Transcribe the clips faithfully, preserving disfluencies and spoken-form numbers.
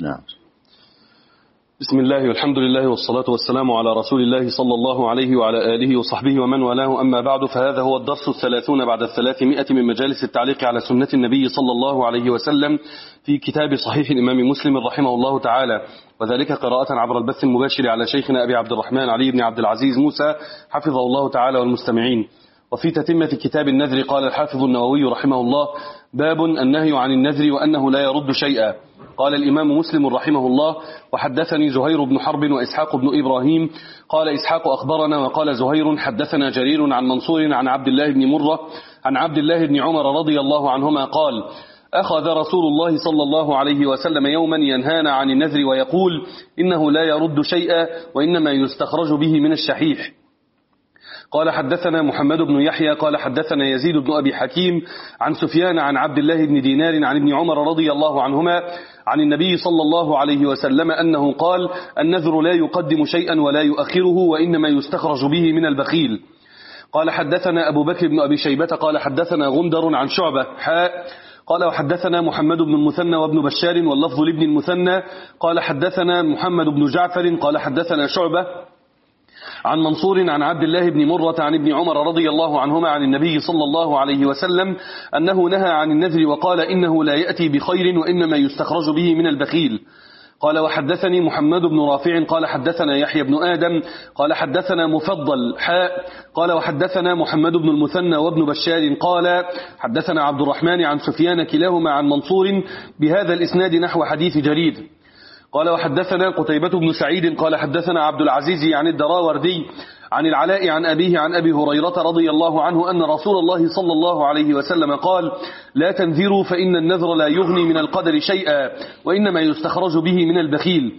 نعم. بسم الله والحمد لله والصلاة والسلام على رسول الله صلى الله عليه وعلى آله وصحبه ومن والاه، أما بعد، فهذا هو الدرس الثلاثون بعد الثلاثمائة من مجالس التعليق على سنة النبي صلى الله عليه وسلم في كتاب صحيح الإمام مسلم رحمه الله تعالى، وذلك قراءة عبر البث المباشر على شيخنا أبي عبد الرحمن علي بن عبد العزيز موسى حفظه الله تعالى والمستمعين. وفي تتمة كتاب النذر قال الحافظ النووي رحمه الله: باب النهي عن النذر وأنه لا يرد شيئا. قال الإمام مسلم رحمه الله: وحدثني زهير بن حرب وإسحاق بن إبراهيم. قال إسحاق: أخبرنا. وقال زهير: حدثنا جرير عن منصور عن عبد الله بن مرة عن عبد الله بن عمر رضي الله عنهما قال: أخذ رسول الله صلى الله عليه وسلم يوما ينهانا عن النذر ويقول: إنه لا يرد شيئا وإنما يستخرج به من الشحيح. قال حدثنا محمد بن يحيى قال حدثنا يزيد بن أبي حكيم عن سفيان عن عبد الله بن دينار عن ابن عمر رضي الله عنهما عن النبي صلى الله عليه وسلم أنه قال: النذر لا يقدم شيئا ولا يؤخره وإنما يستخرج به من البخيل. قال حدثنا أبو بكر بن أبي شيبة قال حدثنا غندر عن شعبة حاء قال وحدثنا محمد بن المثنى وابن بشار واللفظ لابن المثنى قال حدثنا محمد بن جعفر قال حدثنا شعبة عن منصور عن عبد الله بن مرة عن ابن عمر رضي الله عنهما عن النبي صلى الله عليه وسلم أنه نهى عن النذر وقال: إنه لا يأتي بخير وإنما يستخرج به من البخيل. قال وحدثني محمد بن رافع قال حدثنا يحيى بن آدم قال حدثنا مفضل حاء قال وحدثنا محمد بن المثنى وابن بشار قال حدثنا عبد الرحمن عن سفيان كلاهما عن منصور بهذا الإسناد نحو حديث جرير. قال وحدثنا قتيبة بن سعيد قال حدثنا عبد العزيز عن الدراوردي عن العلاء عن أبيه عن أبي هريرة رضي الله عنه أن رسول الله صلى الله عليه وسلم قال: لا تنذروا فإن النذر لا يغني من القدر شيئا وإنما يستخرج به من البخيل.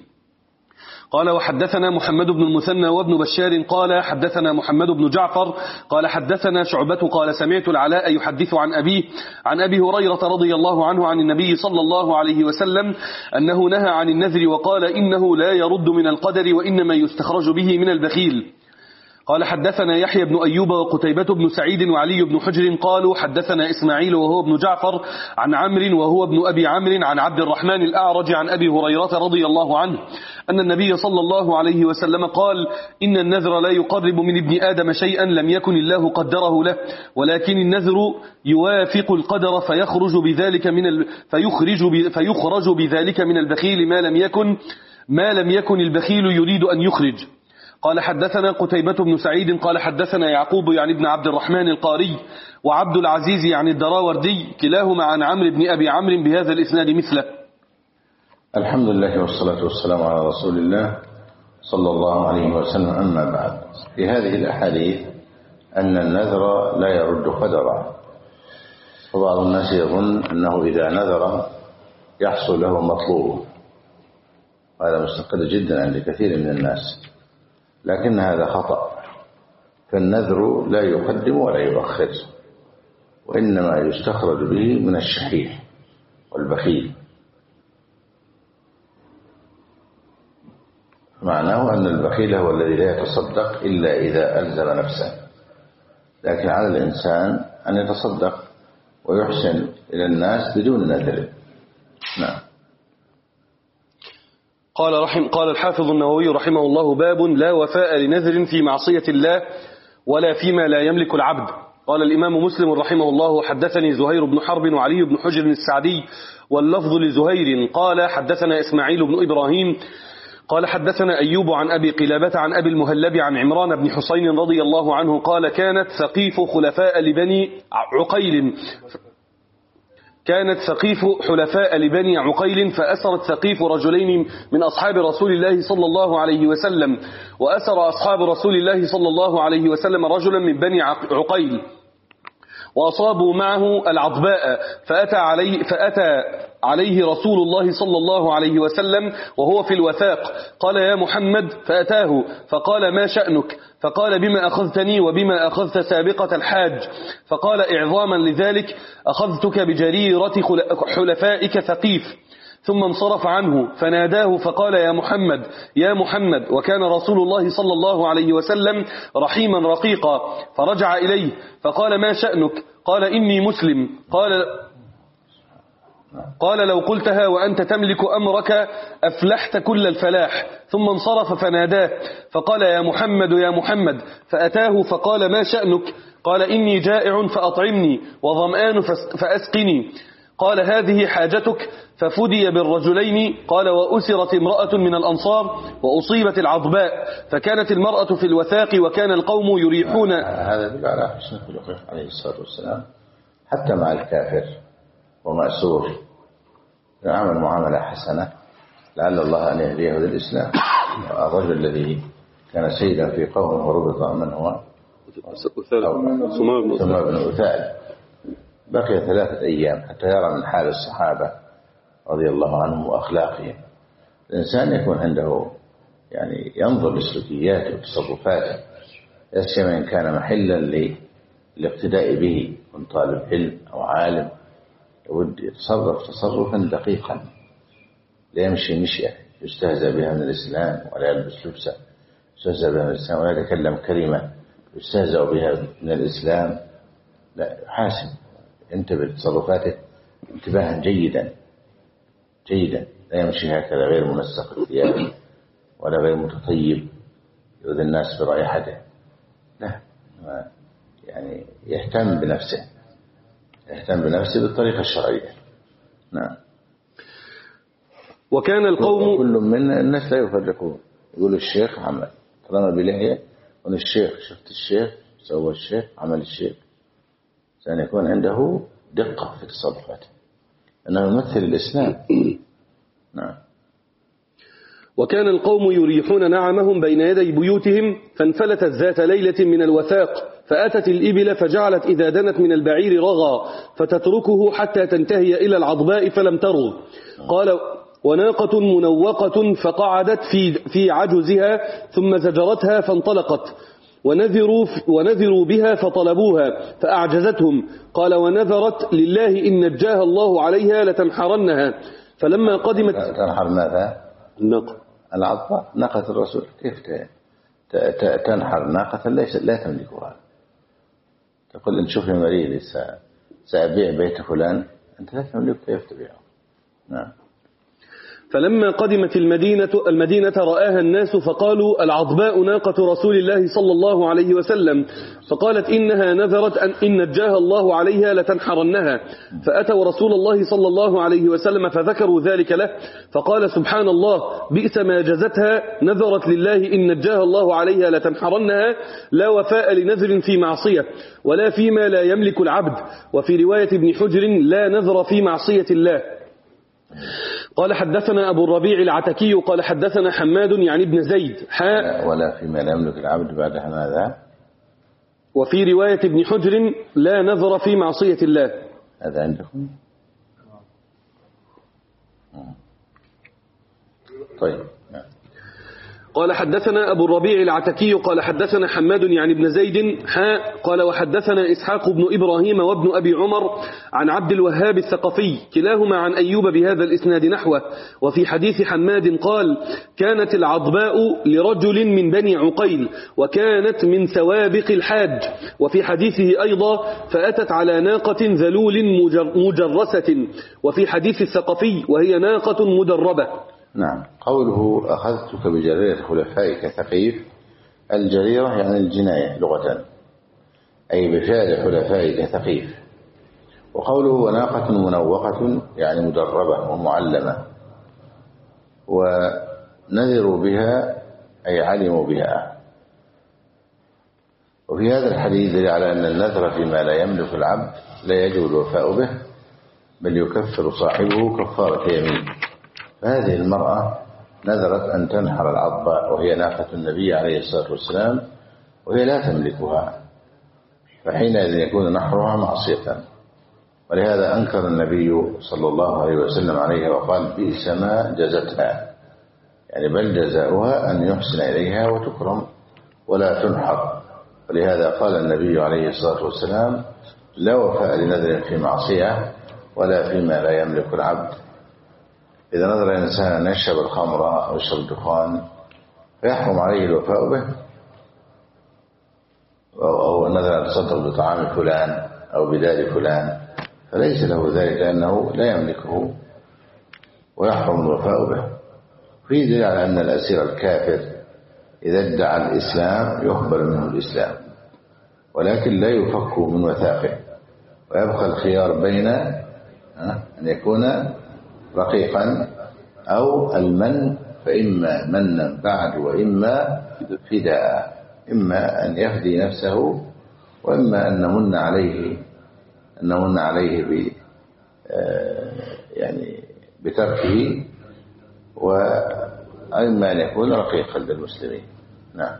قال وحدثنا محمد بن المثنى وابن بشار قال حدثنا محمد بن جعفر قال حدثنا شعبة قال سمعت العلاء يحدث عن أبيه عن أبي هريرة رضي الله عنه عن النبي صلى الله عليه وسلم أنه نهى عن النذر وقال: إنه لا يرد من القدر وإنما يستخرج به من البخيل. قال حدثنا يحيى بن أيوب وقتيبة بن سعيد وعلي بن حجر قالوا حدثنا إسماعيل وهو ابن جعفر عن عمرو وهو ابن أبي عمرو عن عبد الرحمن الأعرج عن أبي هريرة رضي الله عنه أن النبي صلى الله عليه وسلم قال: إن النذر لا يقرب من ابن آدم شيئا لم يكن الله قدره له، ولكن النذر يوافق القدر فيخرج بذلك من ال... فيخرج, ب... فيخرج بذلك من البخيل ما لم يكن ما لم يكن البخيل يريد أن يخرج. قال حدثنا قتيبة بن سعيد قال حدثنا يعقوب يعني ابن عبد الرحمن القاري وعبد العزيز يعني الدراوردي كلاهما عن عمرو بن أبي عمرو بهذا الإسناد مثله. الحمد لله والصلاة والسلام على رسول الله صلى الله عليه وسلم. أما بعد، في هذه الأحاديث أن النذر لا يرد قدرا، وبعض الناس يظن أنه إذا نذر يحصل له مطلوب، هذا مستقل جدا عند كثير من الناس، لكن هذا خطأ. فالنذر لا يقدم ولا يؤخر، وإنما يستخرج به من الشحيح والبخيل. معناه أن البخيل هو الذي لا يتصدق إلا إذا ألزم نفسه، لكن على الإنسان أن يتصدق ويحسن إلى الناس بدون نذر. نعم. قال رحم قال الحافظ النووي رحمه الله: باب لا وفاء لنذر في معصية الله ولا فيما لا يملك العبد. قال الإمام مسلم رحمه الله: حدثني زهير بن حرب وعلي بن حجر السعدي واللفظ لزهير قال حدثنا إسماعيل بن إبراهيم قال حدثنا أيوب عن أبي قلابة عن أبي المهلب عن عمران بن حسين رضي الله عنه قال: كانت ثقيف خلفاء لبني عقيل كانت ثقيف حلفاء لبني عقيل فأسرت ثقيف رجلين من أصحاب رسول الله صلى الله عليه وسلم، وأسر أصحاب رسول الله صلى الله عليه وسلم رجلا من بني عقيل وأصابوا معه العضباء، فأتى عليه, فأتى عليه رسول الله صلى الله عليه وسلم وهو في الوثاق، قال: يا محمد، فأتاه فقال: ما شأنك؟ فقال: بما أخذتني وبما أخذت سابقة الحاج؟ فقال إعظاما لذلك: أخذتك بجريرة حلفائك ثقيف. ثم انصرف عنه فناداه فقال: يا محمد يا محمد، وكان رسول الله صلى الله عليه وسلم رحيما رقيقا، فرجع إليه فقال: ما شأنك؟ قال: إني مسلم. قال قال لو قلتها وأنت تملك أمرك أفلحت كل الفلاح. ثم انصرف فناداه فقال يا محمد يا محمد، فأتاه فقال ما شأنك؟ قال إني جائع فأطعمني وظمآن فأسقني. قال هذه حاجتك؟ ففدي بالرجلين. قال وأسرت امرأة من الأنصار وأصيبت العضباء، فكانت المرأة في الوثاق وكان القوم يريحون. هذا يدل على حسن خلقه عليه الصلاة والسلام حتى مع الكافر ومأسور يعامل معاملة حسنة لعل الله أن يهديه للإسلام. الرجل الذي كان سيدا في قومه وربط من هو ثمامة بن أثال بقي ثلاثة أيام حتى يرى من حال الصحابة رضي الله عنهم وأخلاقهم. الإنسان يكون عنده يعني ينظر لسلوكياته وتصرفاته، لا سيما إن كان محلا للاقتداء به، من طالب علم أو عالم يود يتصرف تصرفا دقيقا، لا يمشي مشية يستهزأ بها من الإسلام، ولا يلبس لبسه يستهزأ بها من الإسلام، ولا يتكلم كلمة يستهزأ بها من الإسلام. لا، حاسب انتبه لتصرفاته انتباها جيدا جيدا، لا يمشي هكذا غير منسق الثياب ولا غير متطيب يؤذي الناس برائحته. لا، يعني يهتم بنفسه يهتم بنفسه بالطريقة الشرعية. نعم. وكان القوم كل من الناس لا يفرقون، يقول الشيخ عمل طالما بلحية، وان الشيخ شفت الشيخ سوى الشيخ عمل الشيخ، سأن يكون عنده دقة في تصرفاته أنه يمثل الإسلام. نعم. وكان القوم يريحون نعمهم بين يدي بيوتهم، فانفلتت ذات ليلة من الوثاق فأتت الإبل فجعلت إذا دنت من البعير رغى فتتركه حتى تنتهي إلى العضباء فلم ترغ. قال وناقة منوقة فقعدت في في عجزها ثم زجرتها فانطلقت، ونذروا, ونذروا بها فطلبوها فأعجزتهم. قال ونذرت لله إن نجاها الله عليها لتنحرنها. فلما قدمت تنحر ماذا؟ الناقة العضباء، ناقة الرسول. كيف تنحر ناقة ليس لا تملكها؟ تقول إن شوفي مريض سأبيع بيت فلان، أنت لا تملك، كيف تبيعه؟ نعم. فلما قدمت المدينة, المدينة رآها الناس فقالوا العضباء ناقة رسول الله صلى الله عليه وسلم. فقالت إنها نذرت أن إن نجاها الله عليها لتنحرنها. فأتوا رسول الله صلى الله عليه وسلم فذكروا ذلك له، فقال سبحان الله بئس ما جزتها، نذرت لله إن نجاها الله عليها لتنحرنها، لا وفاء لنذر في معصية ولا فيما لا يملك العبد. وفي رواية ابن حجر لا نذر في معصية الله. قال حدثنا أبو الربيع العتكي قال حدثنا حماد يعني ابن زيد حاء ولا فيما لا يملك العبد بعدها ماذا؟ وفي رواية ابن حجر لا نذر في معصية الله. هذا عندكم؟ طيب. قال حدثنا أبو الربيع العتكي قال حدثنا حماد يعني ابن زيد حاء قال وحدثنا إسحاق بن إبراهيم وابن أبي عمر عن عبد الوهاب الثقفي كلاهما عن أيوب بهذا الإسناد نحوه. وفي حديث حماد قال كانت العضباء لرجل من بني عقيل وكانت من سوابق الحاج. وفي حديثه أيضا فأتت على ناقة ذلول مجرسة. وفي حديث الثقفي وهي ناقة مدربة. نعم. قوله أخذتك بجريرة خلفائك ثقيف، الجريرة يعني الجناية لغة، أي بفعل خلفائك ثقيف. وقوله وناقة منوقة يعني مدربة ومعلمة، ونذروا بها أي علموا بها. وفي هذا الحديث دليل على أن النذر فيما لا يملك العبد لا يجوز الوفاء به، بل يكفر صاحبه كفارة يمين. فهذه المرأة نذرت أن تنحر العضباء وهي ناقة النبي عليه الصلاة والسلام وهي لا تملكها، فحينئذ يكون نحرها معصية. ولهذا أنكر النبي صلى الله عليه وسلم عليها وقال بئس ما جزتها، يعني بل جزاؤها أن يحسن إليها وتكرم ولا تنحر. ولهذا قال النبي عليه الصلاة والسلام لا وفاء لنذر في معصية ولا فيما لا يملك العبد. إذا نظر الإنسان أن يشرب الخمر أو يشرب الدخان فيحكم عليه الوفاء به، أو نظر أن تصدق بطعام فلان أو بدار فلان فليس له ذلك لأنه لا يملكه ويحرم الوفاء به. في دليل على أن الأسير الكافر إذا ادعى الإسلام يقبل منه الإسلام، ولكن لا يفك من وثاقه، ويبقى الخيار بين أن يكون رقيقا أو المن، فإما منا بعد وإما فداء، إما أن يفدي نفسه وإما أن نمن عليه أن نمن عليه ب يعني بتركه، وإما أن يكون رقيقا للمسلمين. نعم.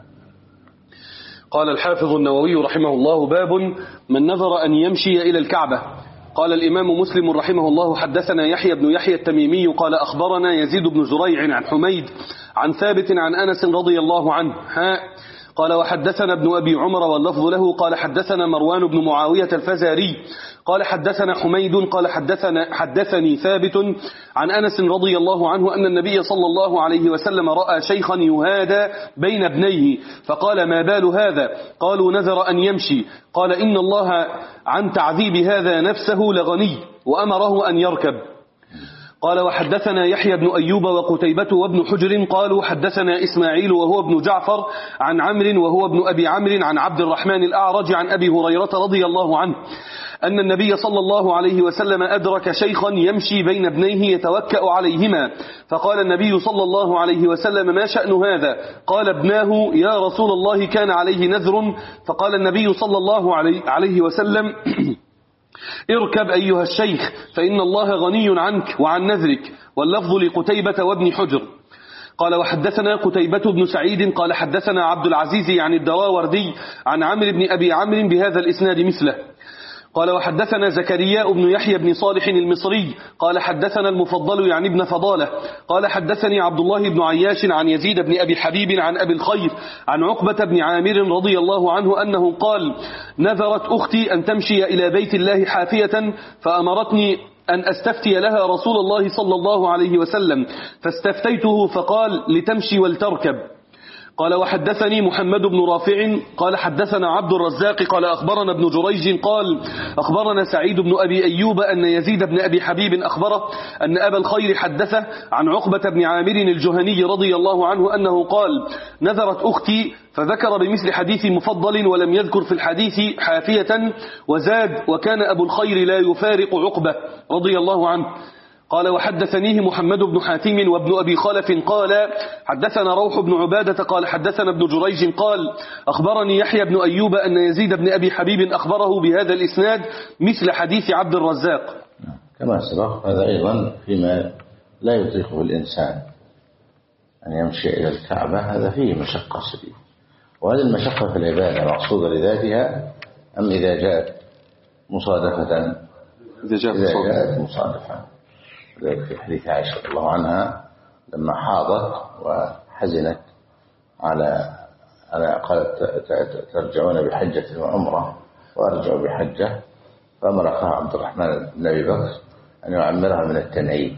قال الحافظ النووي رحمه الله: باب من نذر أن يمشي إلى الكعبة. قال الإمام مسلم رحمه الله: حدثنا يحيى بن يحيى التميمي قال أخبرنا يزيد بن زريع عن حميد عن ثابت عن أنس رضي الله عنه ها قال: وحدثنا ابن أبي عمر واللفظ له قال: حدثنا مروان بن معاوية الفزاري قال: حدثنا حميد قال: حدثنا حدثني ثابت عن أنس رضي الله عنه أن النبي صلى الله عليه وسلم رأى شيخا يهادى بين ابنيه فقال: ما بال هذا؟ قالوا: نذر أن يمشي. قال: إن الله عن تعذيب هذا نفسه لغني وأمره أن يركب. قال: وحدثنا يحيى بن أيوب وقتيبة وابن حجر قالوا: حدثنا إسماعيل وهو ابن جعفر عن عمرو وهو ابن أبي عمرو عن عبد الرحمن الأعرج عن أبي هريرة رضي الله عنه أن النبي صلى الله عليه وسلم أدرك شيخا يمشي بين ابنيه يتوكأ عليهما، فقال النبي صلى الله عليه وسلم: ما شأن هذا؟ قال: ابناه يا رسول الله كان عليه نذر. فقال النبي صلى الله عليه وسلم: اركب أيها الشيخ فإن الله غني عنك وعن نذرك. واللفظ لقتيبة وابن حجر. قال: وحدثنا قتيبة بن سعيد قال: حدثنا عبد العزيز يعني الدراوردي عن عمرو بن أبي عمرو بهذا الإسناد مثله. قال: وحدثنا زكريا بن يحيى بن صالح المصري قال: حدثنا المفضل يعني ابن فضالة قال: حدثني عبد الله بن عياش عن يزيد بن أبي حبيب عن أبي الخير عن عقبة بن عامر رضي الله عنه أنه قال: نذرت أختي أن تمشي إلى بيت الله حافية فأمرتني أن أستفتي لها رسول الله صلى الله عليه وسلم، فاستفتيته فقال: لتمشي ولتركب. قال: وحدثني محمد بن رافع قال: حدثنا عبد الرزاق قال: أخبرنا ابن جريج قال: أخبرنا سعيد بن أبي أيوب أن يزيد بن أبي حبيب أخبره أن أبا الخير حدثه عن عقبة بن عامر الجهني رضي الله عنه أنه قال: نذرت أختي، فذكر بمثل حديث مفضل ولم يذكر في الحديث حافية، وزاد: وكان أبو الخير لا يفارق عقبة رضي الله عنه. قال: وحدثنيه محمد بن حاتم وابن أبي خلف قال: حدثنا روح بن عبادة قال: حدثنا ابن جريج قال: أخبرني يحيى بن أيوب أن يزيد بن أبي حبيب أخبره بهذا الإسناد مثل حديث عبد الرزاق. كما سبق، هذا أيضا فيما لا يطيقه الإنسان أن يمشي إلى الكعبة، هذا فيه مشقة شديدة، وهذه المشقة في العبادة مقصودة لذاتها أم إذا جاءت مصادفة؟ إذا جاءت مصادفة. ذلك في حديث عائشة رضي الله عنها لما حاضت وحزنت على على قالت: ترجعون بحجة وعمرة وأرجع بحجة، فأمر أخاها عبد الرحمن بن أبي بكر أن يعمرها من التنعيم،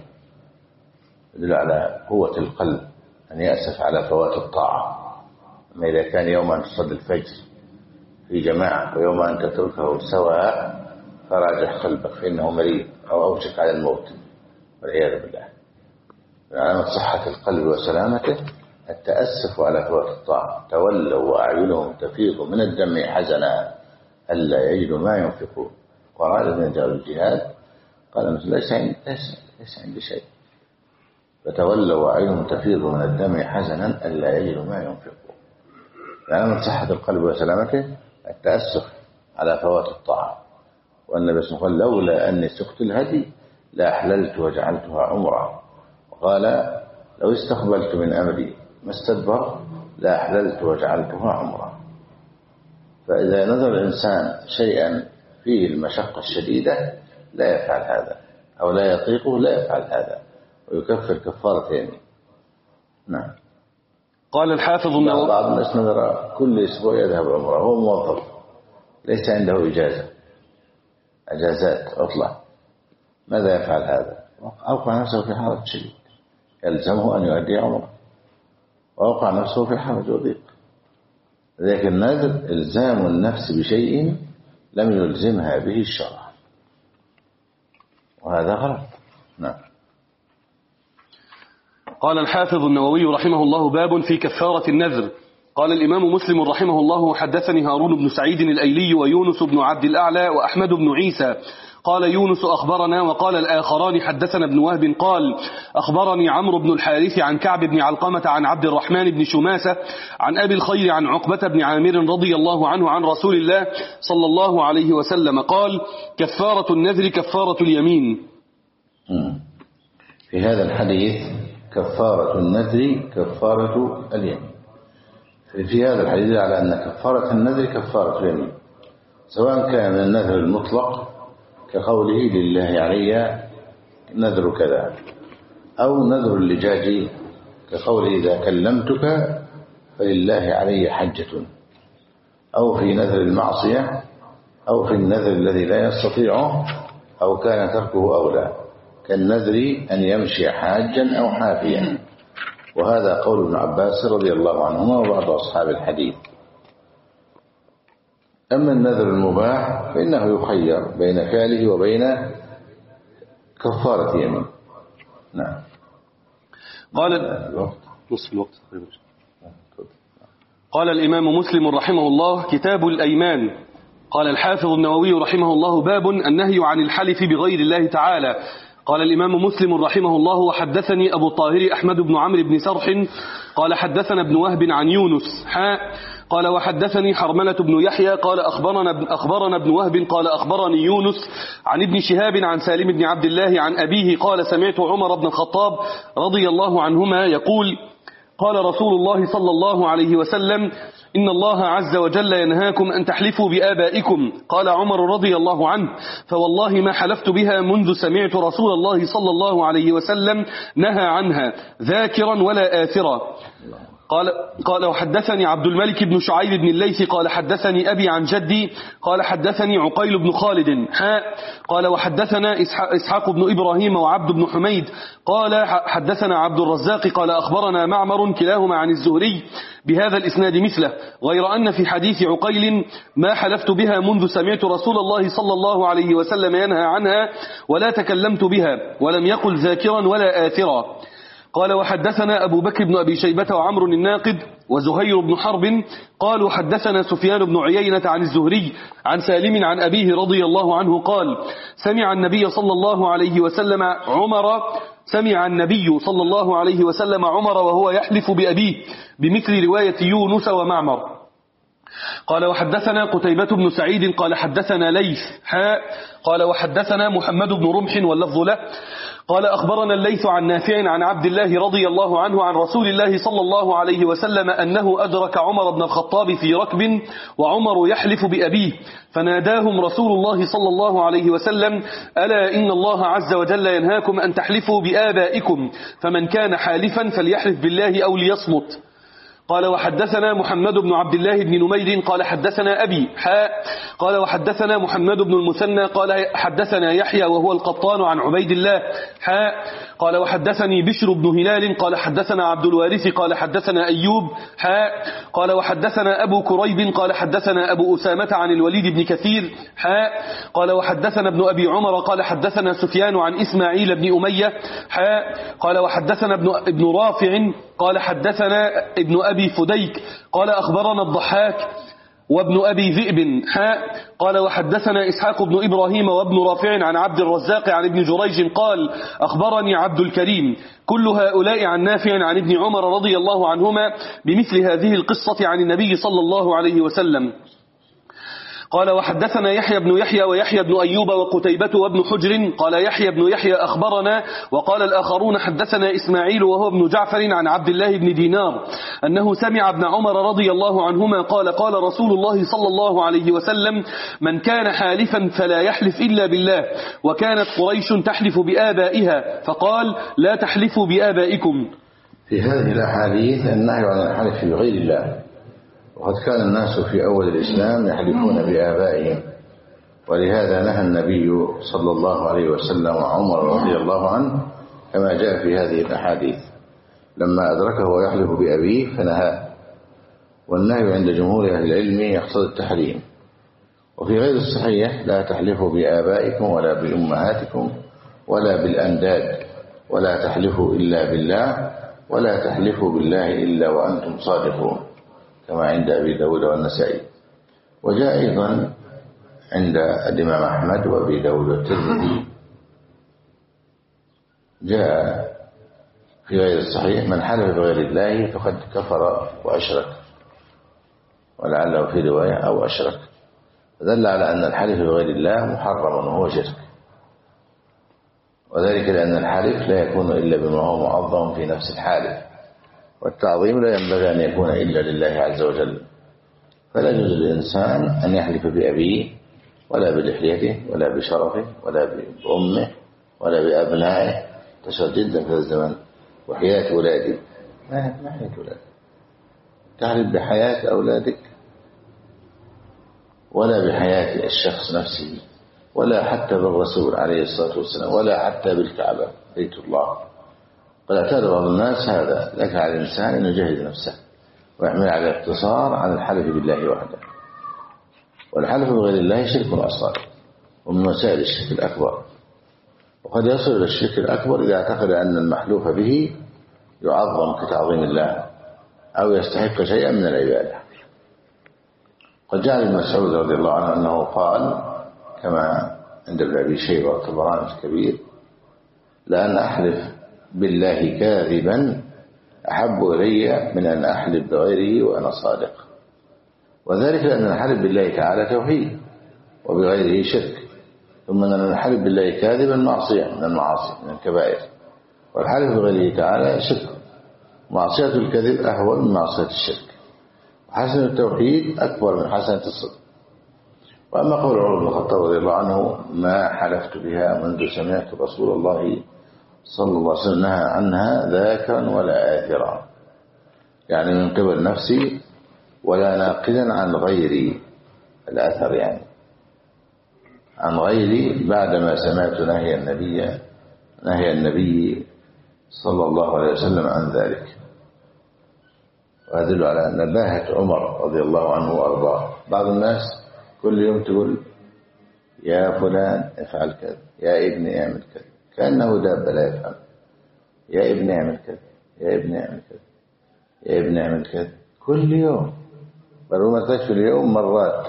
يدل على قوة القلب أن يأسف على فوات الطاعة. أما إذا كان يوم أن تصلي الفجر في جماعة ويوم أن تتركه سواء فراجع قلبك فإنه مريض أو أوشك على الموت والعياذ بالله. من علامة صحة القلب وسلامته التأسف على فوات الطاعة. تولوا وأعينهم تفيض من الدم حزنا ألا يجدوا ما ينفقون. وقال من جاء الجهاد قال: ليس عندي ليس عندي شيء، فتولوا وأعينهم تفيض من الدم حزنا ألا يجدوا ما ينفقون. من علامة صحة القلب وسلامته التأسف على فوات الطاعة. والنبي صلى الله عليه وسلم: لولا أني سقت الهدي لأحللت وجعلتها عمرة. وقال: لو استقبلت من أمري ما استدبر لأحللت وجعلتها عمرة. فإذا نظر الإنسان شيئا فيه المشقة الشديدة لا يفعل هذا، أو لا يطيقه لا يفعل هذا، ويكفر كفارتين. نعم. قال الحافظ النووي: بعض الناس نظر كل أسبوع يذهب عمرة، هو موظف ليس عنده إجازة أجازات عطلة، ماذا يفعل هذا؟ أوقع نفسه في حرج شديد، يلزمه أن يؤدي عمره، وأوقع نفسه في حرج وضيق. لكن النذر إلزام النفس بشيء لم يلزمها به الشرع، وهذا غلط. نعم. قال الحافظ النووي رحمه الله: باب في كفارة النذر. قال الإمام مسلم رحمه الله: حدثني هارون بن سعيد الأيلي ويونس بن عبد الأعلى وأحمد بن عيسى. قال يونس: أخبرنا. وقال الآخران: حدثنا ابن وهب قال: أخبرني عمرو بن الحارث عن كعب بن علقمة عن عبد الرحمن بن شماسة عن أبي الخير عن عقبة بن عامر رضي الله عنه عن رسول الله صلى الله عليه وسلم قال: كفارة النذر كفارة اليمين. في هذا الحديث كفارة النذر كفارة اليمين. في هذا الحديث على أن كفارة النذر كفارة اليمين، سواء كان من النذر المطلق كقوله لله علي نذر كذا، أو نذر اللجاج كقوله إذا كلمتك فلله علي حجة، أو في نذر المعصية، أو في النذر الذي لا يستطيعه أو كان تركه أولى، كالنذر أن يمشي حاجا أو حافيا. وهذا قول ابن عباس رضي الله عنهما وبعض أصحاب الحديث. أما النذر المباح فإنه يخير بين فعله وبين كفارة يمين. نعم. قال نصف الوقت. قال الإمام مسلم رحمه الله: كتاب الأيمان. قال الحافظ النووي رحمه الله: باب النهي عن الحلف بغير الله تعالى. قال الإمام مسلم رحمه الله: وحدثني أبو الطاهر أحمد بن عمرو بن سرح قال حدثنا ابن وهب عن يونس حاء قال وحدثني حرملة بن يحيى قال أخبرنا, أخبرنا ابن وهب قال أخبرني يونس عن ابن شهاب عن سالم بن عبد الله عن أبيه قال: سمعت عمر بن الخطاب رضي الله عنهما يقول: قال رسول الله صلى الله عليه وسلم: إن الله عز وجل ينهاكم أن تحلفوا بآبائكم. قال عمر رضي الله عنه: فوالله ما حلفت بها منذ سمعت رسول الله صلى الله عليه وسلم نهى عنها ذاكرا ولا آثرا. قال قال وحدثني عبد الملك بن شعيب بن الليث قال حدثني أبي عن جدي قال حدثني عقيل بن خالد حاء قال وحدثنا إسحاق بن إبراهيم وعبد بن حميد قال حدثنا عبد الرزاق قال أخبرنا معمر كلاهما عن الزهري بهذا الإسناد مثله، غير أن في حديث عقيل: ما حلفت بها منذ سمعت رسول الله صلى الله عليه وسلم ينهى عنها ولا تكلمت بها، ولم يقل ذاكرا ولا آثرا. قال وحدثنا أبو بكر بن أبي شيبة وعمر الناقد وزهير بن حرب قالوا حدثنا سفيان بن عيينة عن الزهري عن سالم عن أبيه رضي الله عنه قال: سمع النبي صلى الله عليه وسلم عمر سمع النبي صلى الله عليه وسلم عمر وهو يحلف بأبيه، بمثل رواية يونس ومعمر. قال وحدثنا قتيبة بن سعيد قال حدثنا ليث حاء قال وحدثنا محمد بن رمح واللفظ له قال أخبرنا الليث عن نافع عن عبد الله رضي الله عنه عن رسول الله صلى الله عليه وسلم أنه أدرك عمر بن الخطاب في ركب وعمر يحلف بأبيه، فناداهم رسول الله صلى الله عليه وسلم: ألا إن الله عز وجل ينهاكم أن تحلفوا بآبائكم، فمن كان حالفا فليحلف بالله أو ليصمت. قال وحدثنا محمد بن عبد الله بن نمير قال حدثنا أبي حاء قال وحدثنا محمد بن المثنى قال حدثنا يحيى وهو القطان عن عبيد الله حاء قال وحدثني بشر بن هلال قال حدثنا عبد الوارث قال حدثنا أيوب حاء قال وحدثنا أبو كريب قال حدثنا أبو أسامة عن الوليد بن كثير حاء قال وحدثنا ابن أبي عمر قال حدثنا سفيان عن إسماعيل بن أمية حاء قال وحدثنا ابن, ابن رافع قال حدثنا ابن أبي فديك قال أخبرنا الضحاك وابن أبي ذئب حاء قال وحدثنا إسحاق بن إبراهيم وابن رافع عن عبد الرزاق عن ابن جريج قال أخبرني عبد الكريم، كل هؤلاء عن نافع عن ابن عمر رضي الله عنهما بمثل هذه القصة عن النبي صلى الله عليه وسلم. قال وحدثنا يحيى بن يحيى ويحيى بن أيوب وقتيبة وابن حجر قال يحيى بن يحيى أخبرنا، وقال الآخرون حدثنا إسماعيل وهو ابن جعفر عن عبد الله بن دينار أنه سمع ابن عمر رضي الله عنهما قال: قال رسول الله صلى الله عليه وسلم: من كان حالفا فلا يحلف إلا بالله، وكانت قريش تحلف بآبائها فقال: لا تحلفوا بآبائكم. في هذه الأحاديث النهي عن الحلف بغير الله، وقد كان الناس في أول الإسلام يحلفون بآبائهم، ولهذا نهى النبي صلى الله عليه وسلم عمر رضي الله عنه كما جاء في هذه الأحاديث لما أدركه ويحلف بأبيه فنهى. والنهي عند جمهور أهل العلم يقتضي التحريم. وفي غير الصحيح: لا تحلفوا بآبائكم ولا بأمهاتكم ولا بالأنداد، ولا تحلفوا إلا بالله، ولا تحلفوا بالله إلا وأنتم صادقون، كما عند أبي داود والنسائي. وجاء أيضا عند الإمام أحمد وأبي داود والترمذي جاء في غير الصحيح: من حلف بغير الله فقد كفر وأشرك، ولعله في رواية أو أشرك، فدل على أن الحلف بغير الله محرم وهو شرك، وذلك لأن الحلف لا يكون إلا بما هو معظم في نفس الحالف، والتعظيم لا ينبغي أن يكون إلا لله عز وجل. فلا يجوز للإنسان أن يحلف بأبيه ولا بلحيته ولا بشرفه ولا بأمه ولا بأبنائه. تشهد جدا في الزمن: وحياة أولادي. ما حياة أولادك؟ تحلف بحياة أولادك ولا بحياة الشخص نفسه، ولا حتى بالرسول عليه الصلاة والسلام، ولا حتى بالكعبة بيت الله. قد اعتاد بعض الناس هذا. لك على الإنسان أن يجهز نفسه ويعمل على الاقتصار عن الحلف بالله وحده. والحلف بغير الله شرك أصغر ومن وسائل الشرك الأكبر، وقد يصل إلى الشرك الأكبر إذا اعتقد أن المحلوف به يعظم كتعظيم الله أو يستحق شيئا من العبادة. قد جاء ابن مسعود رضي الله عنه أنه قال كما عند ابن أبي شيبة والطبراني الكبير: لأن أحلف بالله كاذبا أحب إلي من أن أحلف بغيره وأنا صادق. وذلك لأن الحلف بالله تعالى توحيد وبغيره شرك، ثم أن الحلف بالله كاذبا معصية من المعاصي من الكبائر، والحلف بغيره تعالى شرك. معصية الكذب أهون من معصية الشرك، وحسن التوحيد أكبر من حسنة الصدق. وأما قول عمر بن الخطاب رضي الله عنه: ما حلفت بها منذ سمعت رسول الله صلى الله عليه وسلم نهى عنها ذاكرا ولا آثرا، يعني من قبل نفسي ولا ناقلا عن غيري، الأثر يعني عن غيري، بعدما سمعت نهي النبي نهي النبي صلى الله عليه وسلم عن ذلك. ويدل على أن نباهة عمر رضي الله عنه وأرضاه. بعض الناس كل يوم تقول: يا فلان افعل كذا، يا ابني اعمل كذا، كأنه دابة لا يفهم. يا ابني اعمل كذا، يا ابني اعمل كذا، يا ابني اعمل كذا، كل يوم، بل ربما تكفي اليوم مرات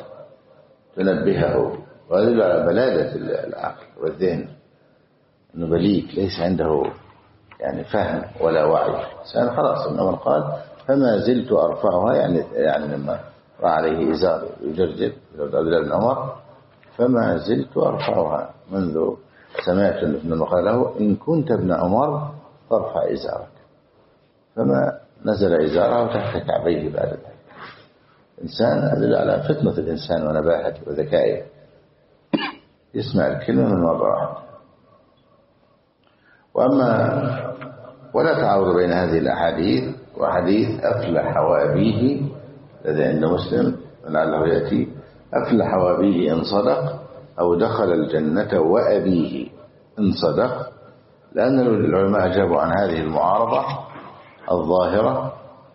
تنبهه. ويدل على بلادة العقل والذهن، أنه بليد ليس عنده يعني فهم ولا وعي. سأل خلاص. ابن عمر قال: فما زلت أرفعها، يعني يعني لما رأى عليه إزار يجرجر ابن عمر: فما زلت أرفعها منذ سمعت ابن عمر قال له: إن كنت ابن عمر فارفع إزارك. فما نزل إزاره تحت كعبيه بعد ذلك. إنسان أدل على فطنة الإنسان ونباهته وذكائه، يسمع الكلمة من مرة واحدة. وأما ولا تعارض بين هذه الأحاديث وحديث أفلح وأبيه الذي عند مسلم لعله يأتي: أفلح وأبيه إن صدق، أو دخل الجنة وأبيه إن صدق، لأن العلماء أجابوا عن هذه المعارضة الظاهرة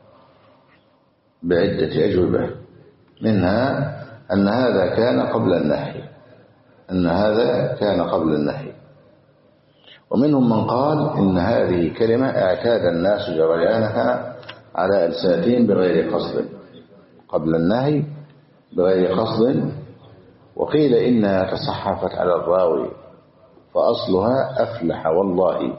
بعدة أجوبة، منها أن هذا كان قبل النهي أن هذا كان قبل النهي ومنهم من قال إن هذه كلمة اعتاد الناس جريانها على ألسنتهم بغير قصد، قبل النهي بغير قصد. وقيل إنها تصحفت على الراوي فأصلها أفلح والله.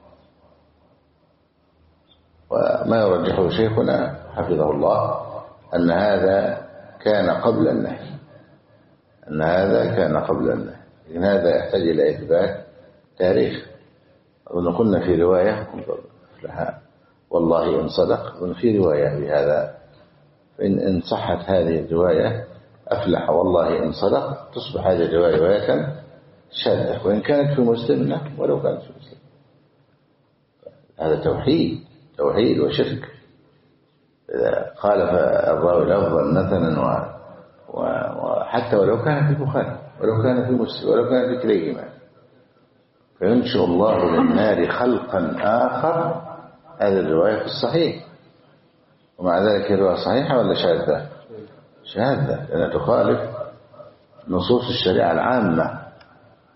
وما يرجحه شيخنا حفظه الله أن هذا كان قبل النهي أن هذا كان قبل النهي لأن هذا يحتاج إلى إثبات تاريخ. ونقولنا في رواية أفلح والله إن صدق، وفي رواية بهذا، فإن إن صحت هذه الرواية أفلح والله إن صدق تصبح هذه الرواية رواية شاذة، وإن كانت في مسلم ولو كانت في مسلم. هذا توحيد توحيد وشرك. إذا خالف الراوي الأفضل مثلا وحتى ولو كان في البخاري ولو كان في مسلم ولو كان في كليهما، فينشئ الله للنار خلقا آخر. هذه الرواية في الصحيح، ومع ذلك الرواية صحيحة ولا شاذة؟ شاذة، لأنها تخالف نصوص الشريعة العامة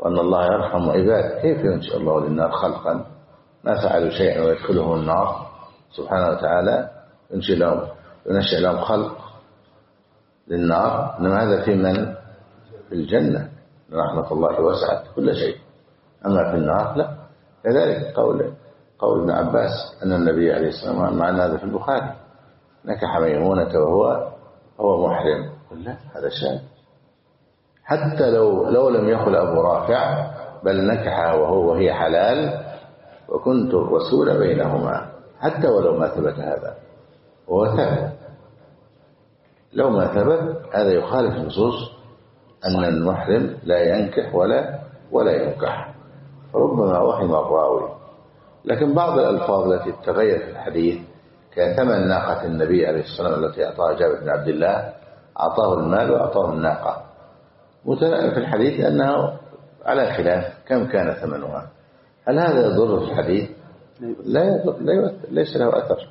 وأن الله يرحم عباده، كيف ينشئ الله للنار خلقا ما فعلوا شيئا ويدخلهم النار سبحانه وتعالى؟ ينشئ لهم ينشئ لهم خلق للنار، إنما هذا في من؟ في الجنة، رحمة الله وسعت كل شيء. أما في النار لا. كذلك قول قول ابن عباس أن النبي عليه الصلاة والسلام، مع أن هذا في البخاري، نكح ميمونة وهو هو محرم، لا هذا شاذ. حتى لو لو لم يخل أبو رافع، بل نكحها وهو وهي حلال، وكنت الرسول بينهما، حتى ولو ما ثبت هذا، وهو ثبت. لو ما ثبت هذا يخالف نصوص أن المحرم لا ينكح ولا ولا ينكح، ربما وهم الراوي. لكن بعض الألفاظ التي تغير في الحديث كثمن ناقة النبي عليه الصلاة والسلام التي أعطاها جابر بن عبد الله، أعطاه المال وأعطاه الناقة، متناقض في الحديث أنه على خلاف كم كان ثمنها. هل هذا يضر في الحديث؟ لا يضر، لا ليس له أثر.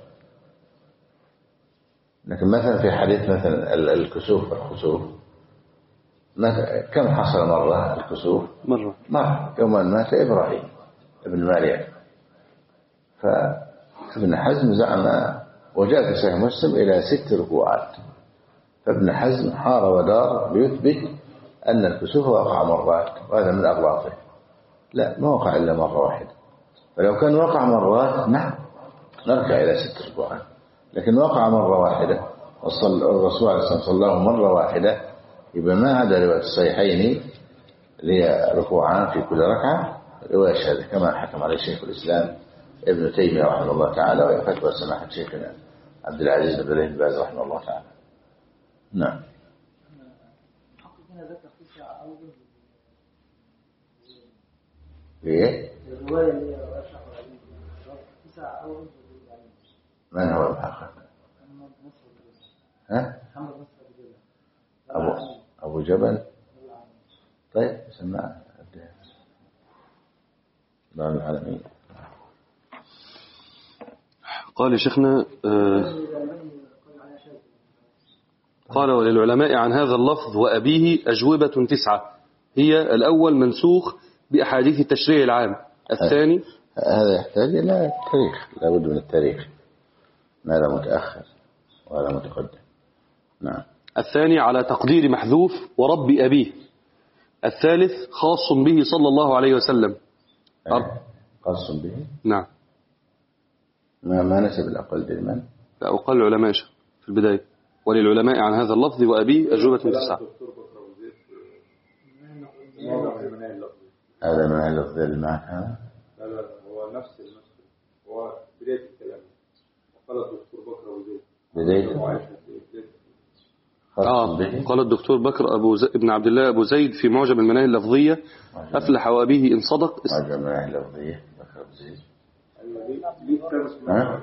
لكن مثلا في حديث مثلا الكسوف والخسوف، كم حصل مرة الكسوف؟ مرة مرة يوم أن مات إبراهيم ابن مريم. فابن حزم زعم، وجاء في صحيح مسلم إلى ست ركوعات، فابن حزم حار ودار ليثبت أن الكسوف وقع مرات، وهذا من أغلاطه. لا، ما وقع إلا مرة واحدة. فلو كان وقع مرات نعم نرجع إلى ست ركوعات، لكن وقع مرة واحدة والرسول عليه الصلاة والسلام صلى مرة واحدة، يبقى ما عدا رواية الصحيحين لركوعان في كل ركعة رواية شاذة، كما حكم عليه شيخ الإسلام ابن تيمية رحمه الله تعالى، وفتوى سماحة شيخنا عبد العزيز بن عبد الباز رحمه الله تعالى. نعم. ليه؟ من هو المحقق؟ ها؟ أبو أبو جبل. طيب سمع نعم العالمين. قال شيخنا آه قال وللعلماء عن هذا اللفظ وأبيه أجوبة تسعة، هي الأول منسوخ بأحاديث التشريع العام، الثاني هذا يحتاج إلى التاريخ، لا بد من التاريخ، ماذا متأخر وهذا متقدم. نعم. الثاني على تقدير محذوف ورب أبيه، الثالث خاص به صلى الله عليه وسلم. خاص به؟ نعم. ما ما نسب الأقل لمن؟ لا، أقل العلماء في البداية، وللعلماء عن هذا اللفظ وأبيه أجوبة تسعة. هذا ما اللفظ اللي معك هذا؟ لا لا هو نفس النسخ، هو بداية الكلام، وقال الدكتور بكر وزيد بداية آه قال الدكتور بكر أبو ز... ابن عبد الله أبو زيد في معجم المناهي اللفظية، أفلح وأبيه إن صدق. معجم المناهي اللفظية بكر أبو زيد. ها؟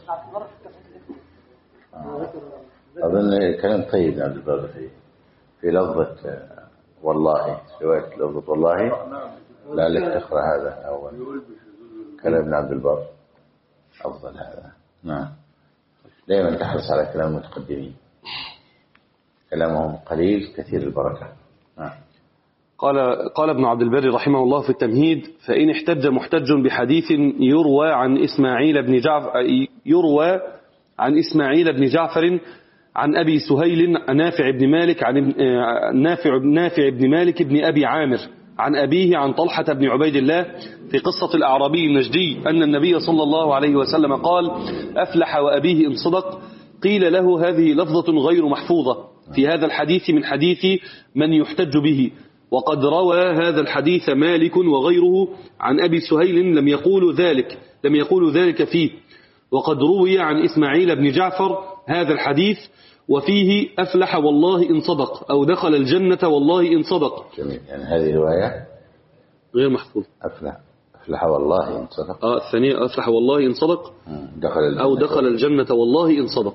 أظن كلام طيب عبد البر في في لفظة والله، رواية لفظة والله، لعلك تقرأ هذا أول كلام ابن عبد البر، أفضل هذا. نعم. دائما تحرص على كلام المتقدمين، كلامهم قليل كثير البركة. نعم. قال قال ابن عبد البر رحمه الله في التمهيد: فإن احتج محتج بحديث يروى عن إسماعيل بن جعفر يروى عن إسماعيل بن جعفر عن أبي سهيل نافع بن مالك عن نافع نافع بن مالك بن أبي عامر عن أبيه عن طلحة بن عبيد الله في قصة الأعرابي النجدي أن النبي صلى الله عليه وسلم قال: أفلح وأبيه إن صدق. قيل له: هذه لفظة غير محفوظة في هذا الحديث من حديث من يحتج به، وقد روى هذا الحديث مالك وغيره عن أبي سهيل لم يقول ذلك لم يقول ذلك فيه، وقد روي عن إسماعيل بن جعفر هذا الحديث وفيه أفلح والله إن صدق، أو دخل الجنة والله إن صدق. جميل. يعني هذه رواية غير محفوظ. أفلح أفلح والله إن صدق. آه الثانية أفلح والله إن صدق، دخل الجنة أو دخل الجنة والله إن صدق.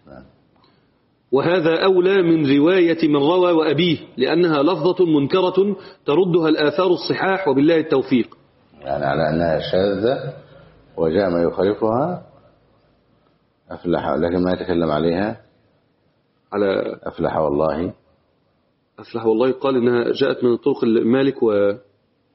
وهذا أولى من رواية من روى وأبيه، لأنها لفظة منكرة تردها الآثار الصحاح، وبالله التوفيق. يعني على أنها شاذة وجاء ما يخالفها أفلح، لكن ما يتكلم عليها على أفلح والله. أفلح والله قال إنها جاءت من طرق مالك و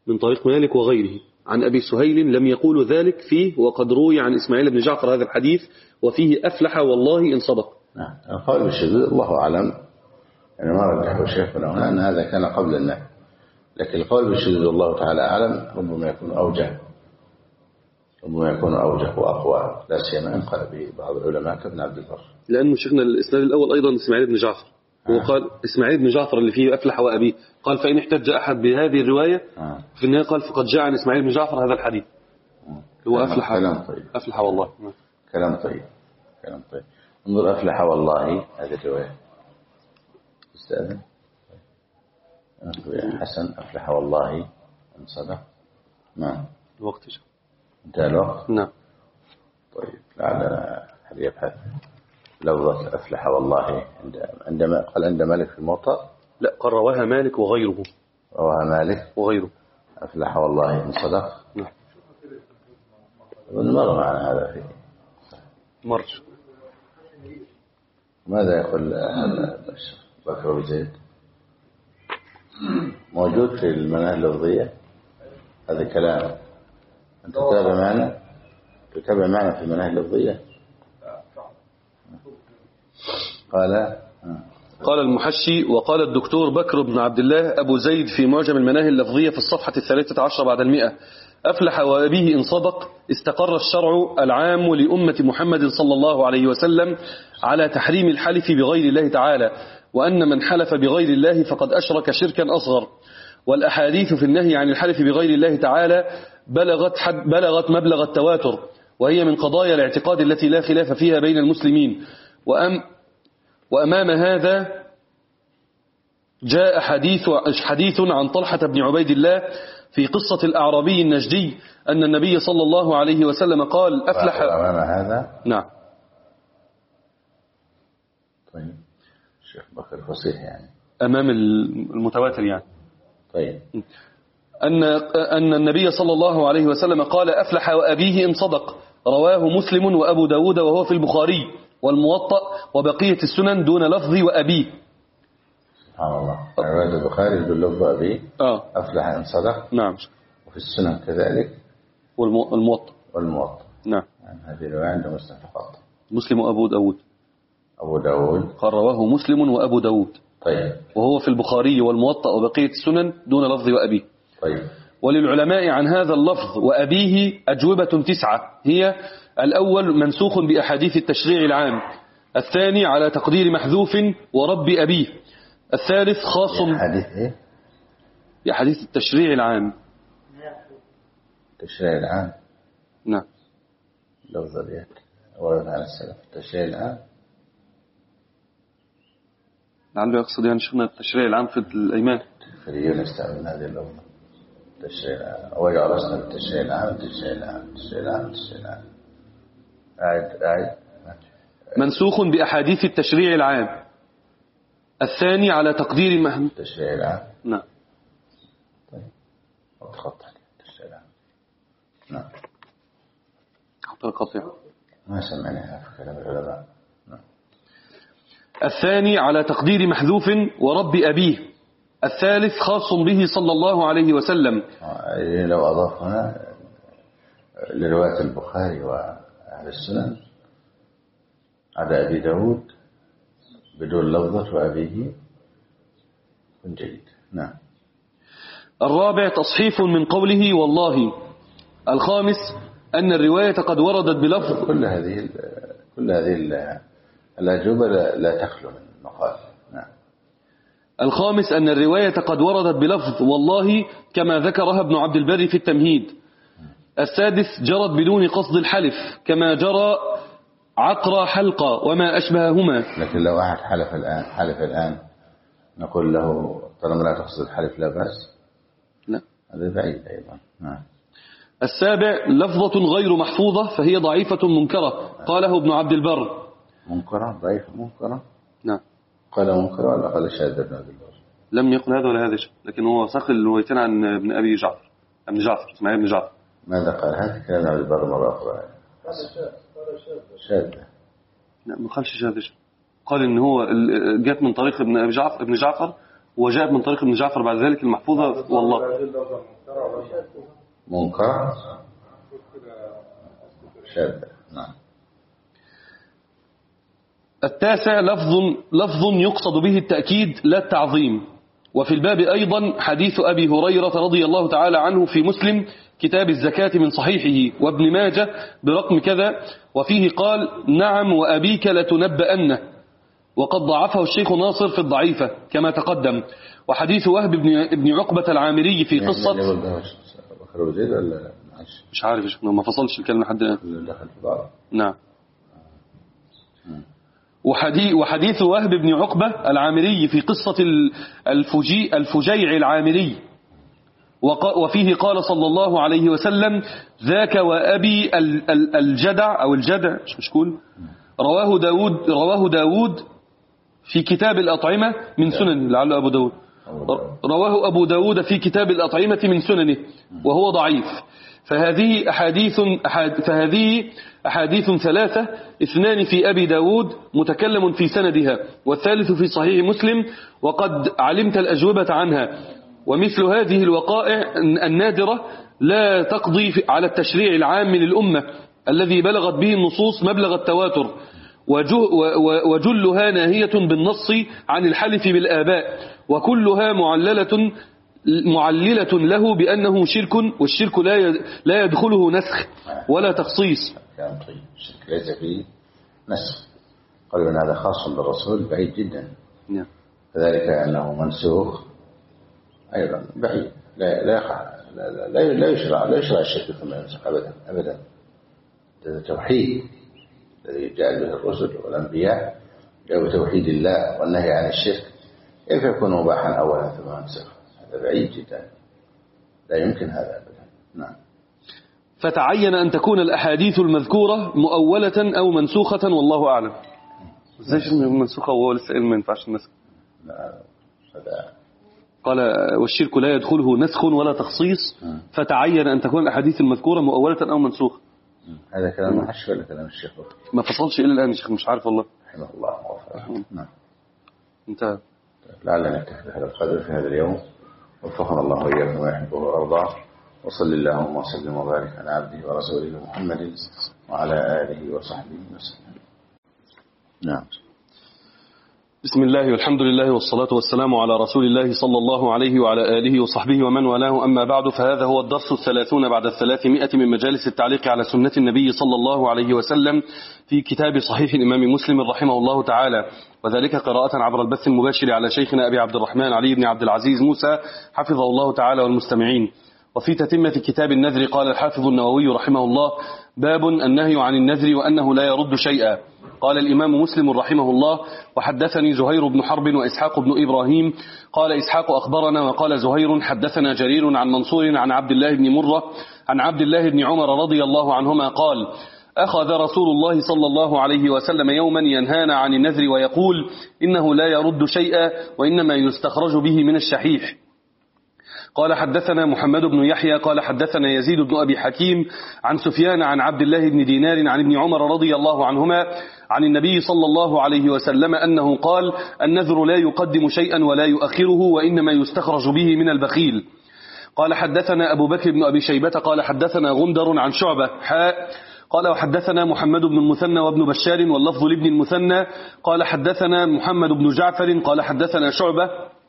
من طريق مالك وغيره عن أبي سهيل لم يقول ذلك فيه، وقد روي عن إسماعيل بن جعفر هذا الحديث وفيه أفلح والله إن صدق. نعم. القول بالشذوذ الله أعلم، يعني ما رجحه شيخنا هنا أن هذا كان قبل النهي، لكن القول بالشذوذ الله تعالى أعلم ربما يكون أوجه ربما يكون أوجه وأقوى، لا سيما إن قال به بعض العلماء كابن عبد البر. لأنه شيخنا الإسناد الأول أيضا إسماعيل بن جعفر، هو قال إسماعيل بن جعفر اللي فيه أفلح وأبيه، قال فإن احتج أحد بهذه الرواية آه. في النهاية قال فقد جاء عن إسماعيل بن جعفر هذا الحديث آه. هو أفلح كلام طيب. أفلح والله كلام طيب كلام طيب. انظر أفلح والله هذه الرواية استاذن حسن أفلح والله إن صدق. نعم. الوقت انتهى الوقت. نعم. طيب لعلنا هل يبحث لفظة أفلح والله عندما قال عند مالك في الموطأ؟ لا، قال رواها مالك وغيره. رواها مالك وغيره. أفلح والله إن صدق. نعم. مر معنا هذا فيه مرج. ماذا يقول بكر بن زيد؟ موجود في المناهل اللفظية هذا كلام. أنت تتابع معنا تتابع معنا في المناهل اللفظية. قال قال المحشي وقال الدكتور بكر بن عبد الله أبو زيد في معجم المناهل اللفظية في الصفحة الثالثة عشر بعد المئة: أفلح وأبيه إن صدق استقر الشرع العام لأمة محمد صلى الله عليه وسلم على تحريم الحلف بغير الله تعالى، وأن من حلف بغير الله فقد أشرك شركا أصغر. والأحاديث في النهي عن الحلف بغير الله تعالى بلغت, حد بلغت مبلغ التواتر، وهي من قضايا الاعتقاد التي لا خلاف فيها بين المسلمين. وأم وأمام هذا جاء حديث, حديث عن طلحة بن عبيد الله في قصة الأعرابي النجدي أن النبي صلى الله عليه وسلم قال أفلح. أمام هذا نعم. طيب الشيخ بكر فصيح يعني أمام المتواتر يعني. طيب أن أن النبي صلى الله عليه وسلم قال أفلح وأبيه إن صدق، رواه مسلم وأبو داود وهو في البخاري والموطأ وبقية السنن دون لفظ وأبيه. سبحان الله. رواية البخاري يقول لفظ أبيه آه. أفلح إن صدق. نعم. وفي السنن كذلك والموطأ والموطأ. نعم. يعني هذه الرواية عند مسلم فقط. مسلم وأبو داود. أبو داود قال رواه مسلم وأبو داود. طيب. وهو في البخاري والموطأ وبقية السنن دون لفظ وأبيه. طيب. وللعلماء عن هذا اللفظ وأبيه أجوبة تسعة، هي: الأول منسوخ بأحاديث التشريع العام، الثاني على تقدير محذوف ورب أبيه، الثالث خاص بأحاديث إيه؟ بأحاديث التشريع العام. التشريع العام. نعم. لفظ أبيات ورد عن السلف التشريع العام. لعله يقصد يعني شفنا التشريع العام في الأيمان. الكفريون يستعملون هذه اللفظة التشريع العام، ويعرسنا بالتشريع العام التشريع العام التشريع العام التشريع العام. أعد أعد. منسوخ بأحاديث التشريع العام، الثاني على تقدير محذوف. التشريع العام. نعم. طيب. وتخطى التشريع العام. نعم. خطأ قطع. ما سمعناها في كلام العلماء. نعم. الثاني على تقدير محذوف ورب أبيه، الثالث خاص به صلى الله عليه وسلم. لو أضافنا لرواية البخاري وأهل السنن على أبي داود بدون لفظة وأبيه كن جيد. نعم. الرابع تصحيف من قوله والله. الخامس أن الرواية قد وردت بلفظ. كل هذه كل هذه الأجوبة لا تخلو من مقال. نعم. الخامس أن الرواية قد وردت بلفظ والله كما ذكرها ابن عبد البر في التمهيد. السادس جرت بدون قصد الحلف كما جرى عقر حلقة وما أشبههما. لكن لو أحد حلف الآن حلف الآن نقول له طالما لا تقصد الحلف لا بأس. لا. هذا بعيد أيضا. نعم. السابع لفظة غير محفوظة فهي ضعيفة منكرة، قاله ابن عبد البر. منكرة ضعيفة منكرة. نعم. قال منكرة ولا قال شاذ ابن عبد البر؟ لم يقل هذا ولا هذا شيء، لكن هو ساق الروايتين عن ابن أبي جعفر ابن جعفر اسماعيل بن جعفر. ماذا قال؟ هذا كلام عبد البر مرة أخرى. شاذ. لا ما قالش شاذ. قال إن هو جات من طريق ابن أبي جعفر ابن جعفر وجاءت من طريق ابن جعفر بعد ذلك المحفوظة والله منكر شاذ. نعم. التاسع لفظ لفظ يقصد به التأكيد لا التعظيم. وفي الباب أيضا حديث أبي هريرة رضي الله تعالى عنه في مسلم كتاب الزكاة من صحيحه، وابن ماجه برقم كذا، وفيه قال نعم وأبيك لتنبأنه، وقد ضعفه الشيخ ناصر في الضعيفة كما تقدم. وحديث وهب بن عقبة العامري في قصة مش عارف ما فصلش الكلمة حد نعم. وحديث, وحديث وهب بن عقبة العامري في قصة الفجي الفجيع العامري، وفيه قال صلى الله عليه وسلم ذاك وأبي الجدع أو الجدع مش مشكول. رواه داود رواه داود في كتاب الأطعمة من سنن لعله أبو داود رواه أبو داود في كتاب الأطعمة من سننه وهو ضعيف. فهذه أحاديث فهذه أحاديث ثلاثة، اثنان في أبي داود متكلم في سندها، والثالث في صحيح مسلم وقد علمت الأجوبة عنها. ومثل هذه الوقائع النادرة لا تقضي على التشريع العام للأمة الذي بلغت به النصوص مبلغ التواتر، وجلها ناهية بالنص عن الحلف بالآباء، وكلها معللة معللة له بأنه شرك، والشرك لا لا يدخله نسخ ولا تخصيص. كلام طيب. الشرك ليس فيه نسخ، قالوا ان هذا خاص بالرسول بعيد جدا. نعم. كذلك انه منسوخ ايضا بعيد، لا لا لا لا, لا يشرع لا يشرع الشرك ثم ينسخ ابدا ابدا. هذا توحيد الذي جاء به الرسل والانبياء، جاءوا توحيد الله والنهي عن الشرك، كيف يكون مباحا اولا ثم ينسخ؟ هذا بعيد جدا، لا يمكن هذا ابدا. نعم. فتعين أن تكون الأحاديث المذكورة مؤولة أو منسوخة والله أعلم. ازاي منسوخة وهو لسه ما ينفعش النسخ؟ لا هذا قال والشرك لا يدخله نسخ ولا تخصيص، فتعين أن تكون الأحاديث المذكورة مؤولة أو منسوخة. هذا كلام محش ولا كلام الشيخ؟ ما فصلش إلى الآن يا شيخ، مش عارف والله. رحمه الله وغفر. نعم. انتهى. لعلنا نكتفي بهذا القدر في هذا اليوم، وفقنا الله وإياكم ويحبه ويرضاه، وصل اللهم وسلم وبارك على عبده ورسوله محمد وعلى آله وصحبه وسلم. نعم. بسم الله والحمد لله والصلاة والسلام على رسول الله صلى الله عليه وعلى آله وصحبه ومن والاه، أما بعد، فهذا هو الدرس الثلاثون بعد الثلاثمائة من مجالس التعليق على سنة النبي صلى الله عليه وسلم في كتاب صحيح الإمام مسلم رحمه الله تعالى، وذلك قراءة عبر البث المباشر على شيخنا أبي عبد الرحمن علي بن عبد العزيز موسى حفظه الله تعالى والمستمعين. وفي تتمة كتاب النذر قال الحافظ النووي رحمه الله: باب النهي عن النذر وأنه لا يرد شيئا. قال الإمام مسلم رحمه الله: وحدثني زهير بن حرب وإسحاق بن إبراهيم. قال إسحاق أخبرنا، وقال زهير حدثنا جرير عن منصور عن عبد الله بن مرة عن عبد الله بن عمر رضي الله عنهما قال: أخذ رسول الله صلى الله عليه وسلم يوما ينهانا عن النذر ويقول: إنه لا يرد شيئا وإنما يستخرج به من الشحيح. قال حدثنا محمد بن يحيى قال حدثنا يزيد بن أبي حكيم عن سفيان عن عبد الله بن دينار عن ابن عمر رضي الله عنهما عن النبي صلى الله عليه وسلم أنه قال: النذر لا يقدم شيئا ولا يؤخره وإنما يستخرج به من البخيل. قال حدثنا أبو بكر بن أبي شيبة قال حدثنا غندر عن شعبة حاء قال وحدثنا محمد بن المثنى وابن بشار واللفظ لابن المثنى قال حدثنا محمد بن جعفر قال حدثنا شعبة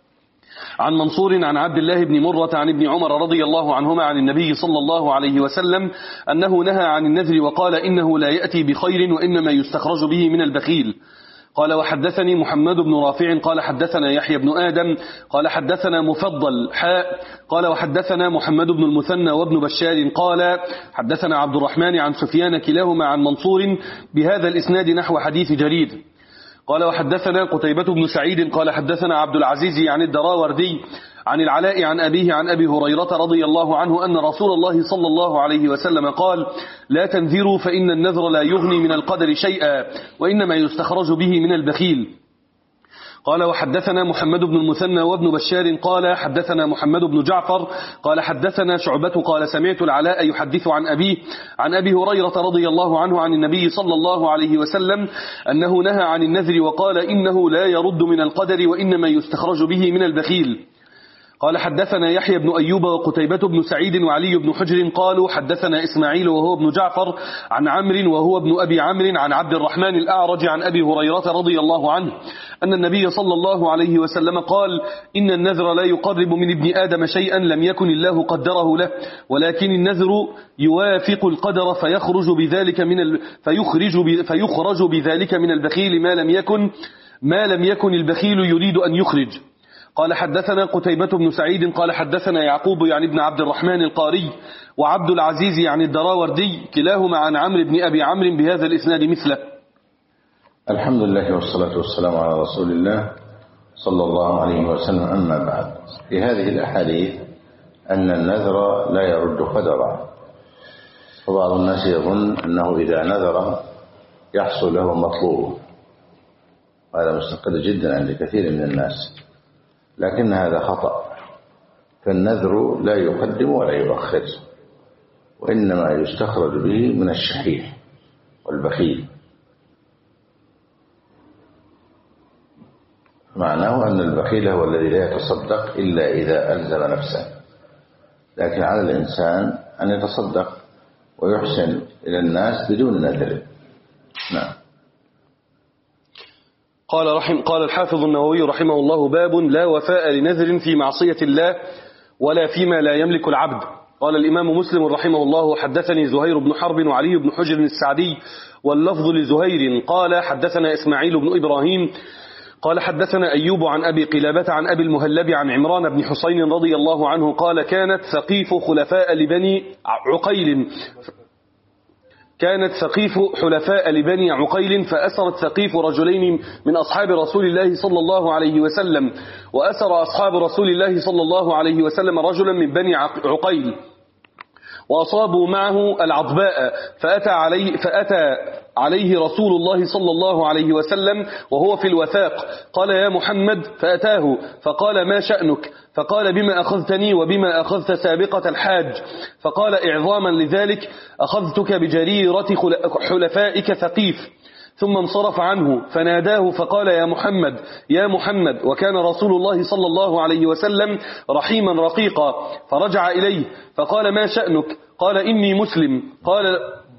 عن منصور عن عبد الله بن مرة عن ابن عمر رضي الله عنهما عن النبي صلى الله عليه وسلم أنه نهى عن النذر وقال: إنه لا يأتي بخير وإنما يستخرج به من البخيل. قال وحدثني محمد بن رافع قال حدثنا يحيى بن آدم قال حدثنا مفضل حاء قال وحدثنا محمد بن المثنى وابن بشار قال حدثنا عبد الرحمن عن سفيان كلاهما عن منصور بهذا الإسناد نحو حديث جرير. قال وحدثنا قتيبة بن سعيد قال حدثنا عبد العزيز عن الدراوردي عن العلاء عن أبيه عن أبي هريرة رضي الله عنه أن رسول الله صلى الله عليه وسلم قال: لا تنذروا فإن النذر لا يغني من القدر شيئا وإنما يستخرج به من البخيل. قال وحدثنا محمد بن المثنى وابن بشار قال حدثنا محمد بن جعفر قال حدثنا شعبة قال سمعت العلاء يحدث عن أبيه عن أبي هريرة رضي الله عنه عن النبي صلى الله عليه وسلم أنه نهى عن النذر وقال إنه لا يرد من القدر وإنما يستخرج به من البخيل. قال حدثنا يحيى بن أيوب وقتيبة بن سعيد وعلي بن حجر قالوا حدثنا إسماعيل وهو ابن جعفر عن عمرو وهو ابن أبي عمرو عن عبد الرحمن الأعرج عن أبي هريرة رضي الله عنه أن النبي صلى الله عليه وسلم قال إن النذر لا يقرب من ابن آدم شيئا لم يكن الله قدره له ولكن النذر يوافق القدر فيخرج بذلك من ال... فيخرج, ب... فيخرج بذلك من البخيل ما لم يكن ما لم يكن البخيل يريد أن يخرج. قال حدثنا قتيبة بن سعيد قال حدثنا يعقوب يعني ابن عبد الرحمن القاري وعبد العزيز يعني الدراوردي كلاهما عن عمرو بن أبي عمرو بهذا الإسناد مثله. الحمد لله والصلاة والسلام على رسول الله صلى الله عليه وسلم. أما بعد، في هذه الأحاديث أن النذر لا يرد قدرا، وبعض الناس يظن أنه إذا نذر يحصل له مطلوب، وهذا مستقل جدا عند كثير من الناس، لكن هذا خطأ. فالنذر لا يقدم ولا يؤخر، وإنما يستخرج به من الشحيح والبخيل. معناه أن البخيل هو الذي لا يتصدق إلا إذا ألزم نفسه، لكن على الإنسان أن يتصدق ويحسن إلى الناس بدون نذر. نعم. قال رحم قال الحافظ النووي رحمه الله: باب لا وفاء لنذر في معصية الله ولا فيما لا يملك العبد. قال الإمام مسلم رحمه الله: حدثني زهير بن حرب وعلي بن حجر السعدي واللفظ لزهير قال حدثنا إسماعيل بن إبراهيم قال حدثنا أيوب عن أبي قلابة عن أبي المهلب عن عمران بن حسين رضي الله عنه قال كانت ثقيف خلفاء لبني عقيل كانت ثقيف حلفاء لبني عقيل فأسرت ثقيف رجلين من أصحاب رسول الله صلى الله عليه وسلم، وأسر أصحاب رسول الله صلى الله عليه وسلم رجلا من بني عقيل وأصابوا معه العضباء، فأتى عليه, فأتى عليه رسول الله صلى الله عليه وسلم وهو في الوثاق، قال يا محمد، فأتاه فقال ما شأنك؟ فقال بما أخذتني وبما أخذت سابقة الحاج؟ فقال إعظاما لذلك أخذتك بجريرة حلفائك ثقيف. ثم انصرف عنه فناداه فقال يا محمد يا محمد، وكان رسول الله صلى الله عليه وسلم رحيما رقيقا، فرجع إليه فقال ما شأنك؟ قال إني مسلم. قال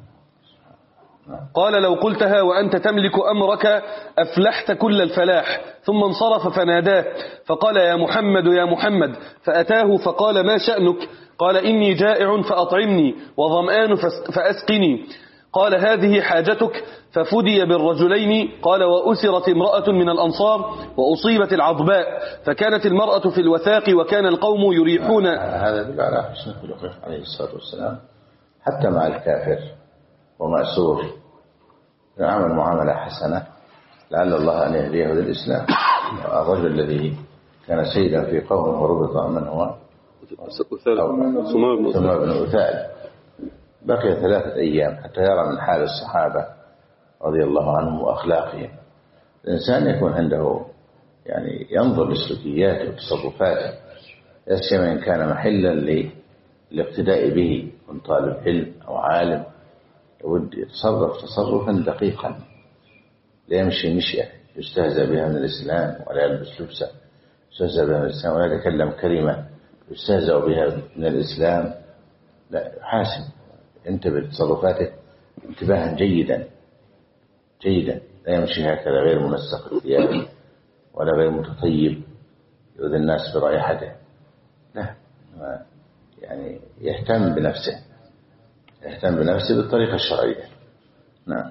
قال لو قلتها وأنت تملك أمرك أفلحت كل الفلاح. ثم انصرف فناداه فقال يا محمد يا محمد، فأتاه فقال ما شأنك؟ قال إني جائع فأطعمني وظمآن فأسقني. قال هذه حاجتك؟ ففدي بالرجلين. قال وأسرت امرأة من الأنصار وأصيبت العضباء، فكانت المرأة في الوثاق وكان القوم يريحون. هذا يدل على حسن خلقه عليه الصلاة والسلام حتى مع الكافر ومأسور، يعمل معاملة حسنة لعل الله أن يهديه للإسلام. الرجل الذي كان سيدا في قوم وربط من هو ثمامة بن أثال بقي ثلاثة أيام حتى يرى من حال الصحابة رضي الله عنهم وأخلاقهم. الإنسان يكون عنده يعني ينظر لسلوكياته وتصرفاته، لا سيما إن كان محلا للاقتداء به، من طالب علم أو عالم يود يتصرف تصرفا دقيقا، لا يمشي مشية يستهزأ بها من الإسلام، ولا يلبس لبسا يستهزأ بها من الإسلام، ولا يتكلم كلمة يستهزأ بها من الإسلام. لا، حاسب، انتبه لتصرفاته انتباها جيدا جيدا، لا يمشي هكذا غير منسق الثياب ولا غير متطيب يؤذي الناس برائحته. لا، يعني يهتم بنفسه يهتم بنفسه بالطريقة الشرعية. نعم.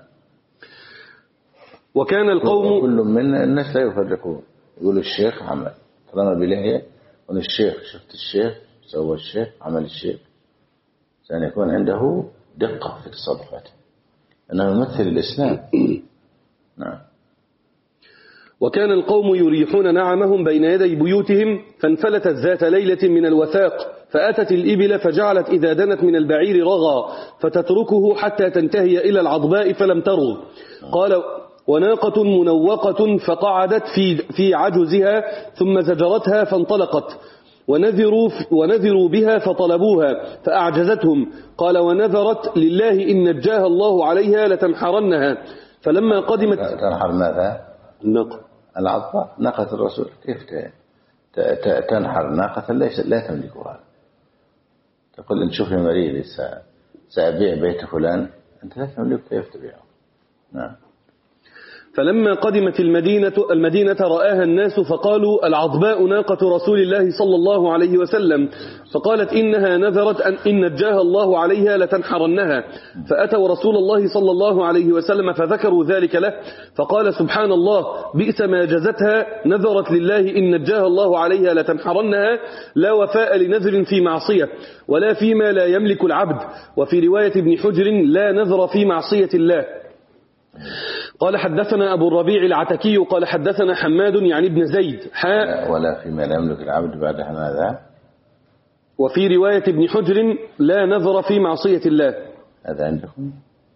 وكان القوم كل من الناس لا يفرقون، يقول الشيخ عمل طالما بلحية، وان الشيخ شفت الشيخ سوى الشيخ عمل الشيخ، سأن يكون عنده دقة في تصرفاته أنه يمثل الإسلام. نعم. وكان القوم يريحون نعمهم بين يدي بيوتهم، فانفلتت ذات ليلة من الوثاق فأتت الإبل فجعلت إذا دنت من البعير رغى فتتركه حتى تنتهي إلى العضباء فلم ترغ. قال وناقة منوقة فقعدت في في عجزها ثم زجرتها فانطلقت، ونذروا ونذروا بها فطلبوها فأعجزتهم. قال ونذرت لله إن نجاها الله عليها لتنحرنها. فلما قدمت تنحر ماذا؟ الناقة العضباء، ناقة الرسول. كيف تنحر ناقة ليس لا تملكها؟ تقول إن شوف يا مريض سأبيع بيت فلان، أنت لا تملك، كيف تبيعه؟ نعم. فلما قدمت المدينة المدينة رآها الناس فقالوا العضباء ناقة رسول الله صلى الله عليه وسلم، فقالت إنها نذرت أن إن نجاها الله عليها لتنحرنها. فأتوا رسول الله صلى الله عليه وسلم فذكروا ذلك له، فقال سبحان الله بئس ما جزتها، نذرت لله إن نجاها الله عليها لتنحرنها، لا وفاء لنذر في معصية ولا فيما لا يملك العبد. وفي رواية ابن حجر لا نذر في معصية الله. قال حدثنا أبو الربيع العتكي قال حدثنا حماد يعني ابن زيد حاء ولا فيما لا يملك العبد بعد ماذا؟ وفي رواية ابن حجر لا نذر في معصية الله. هذا عندكم؟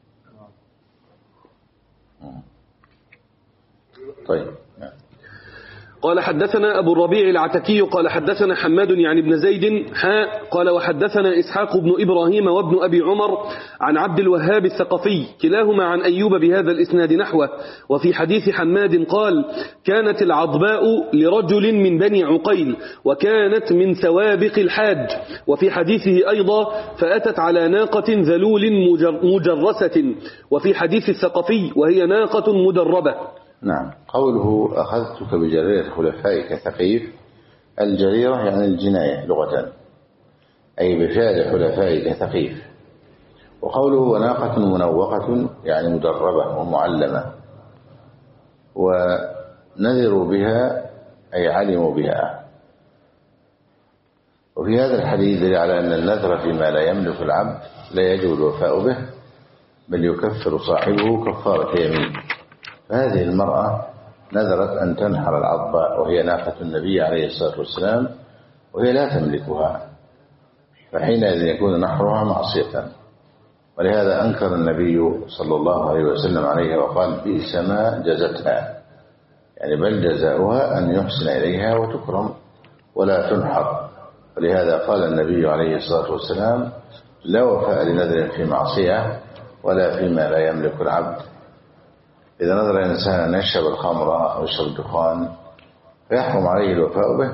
طيب. قال حدثنا أبو الربيع العتكي قال حدثنا حماد يعني ابن زيد حاء قال وحدثنا إسحاق بن إبراهيم وابن أبي عمر عن عبد الوهاب الثقفي كلاهما عن أيوب بهذا الإسناد نحوه. وفي حديث حماد قال كانت العضباء لرجل من بني عقيل وكانت من سوابق الحاج. وفي حديثه أيضا فأتت على ناقة ذلول مجرسة. وفي حديث الثقفي وهي ناقة مدربة. نعم. قوله أخذتك بجريرة خلفائك ثقيف، الجريرة يعني الجناية لغة، أي بفعل حلفائك ثقيف. وقوله وناقة منوقة يعني مدربة ومعلمة، ونذروا بها أي علموا بها. وفي هذا الحديث دليل على أن النذر فيما لا يملك العبد لا يجب الوفاء به، بل يكفر صاحبه كفارة يمين. فهذه المرأة نذرت أن تنحر العضباء وهي ناقة النبي عليه الصلاة والسلام وهي لا تملكها، فحينئذ يكون نحرها معصية. ولهذا أنكر النبي صلى الله عليه وسلم عليها وقال بئس ما جزتها، يعني بل جزاؤها أن يحسن إليها وتكرم ولا تنحر. ولهذا قال النبي عليه الصلاة والسلام لا وفاء لنذر في معصية ولا فيما لا يملك العبد. إذا نظر الإنسان أن يشرب الخمر أو يشرب الدخان فيحرم عليه الوفاء به،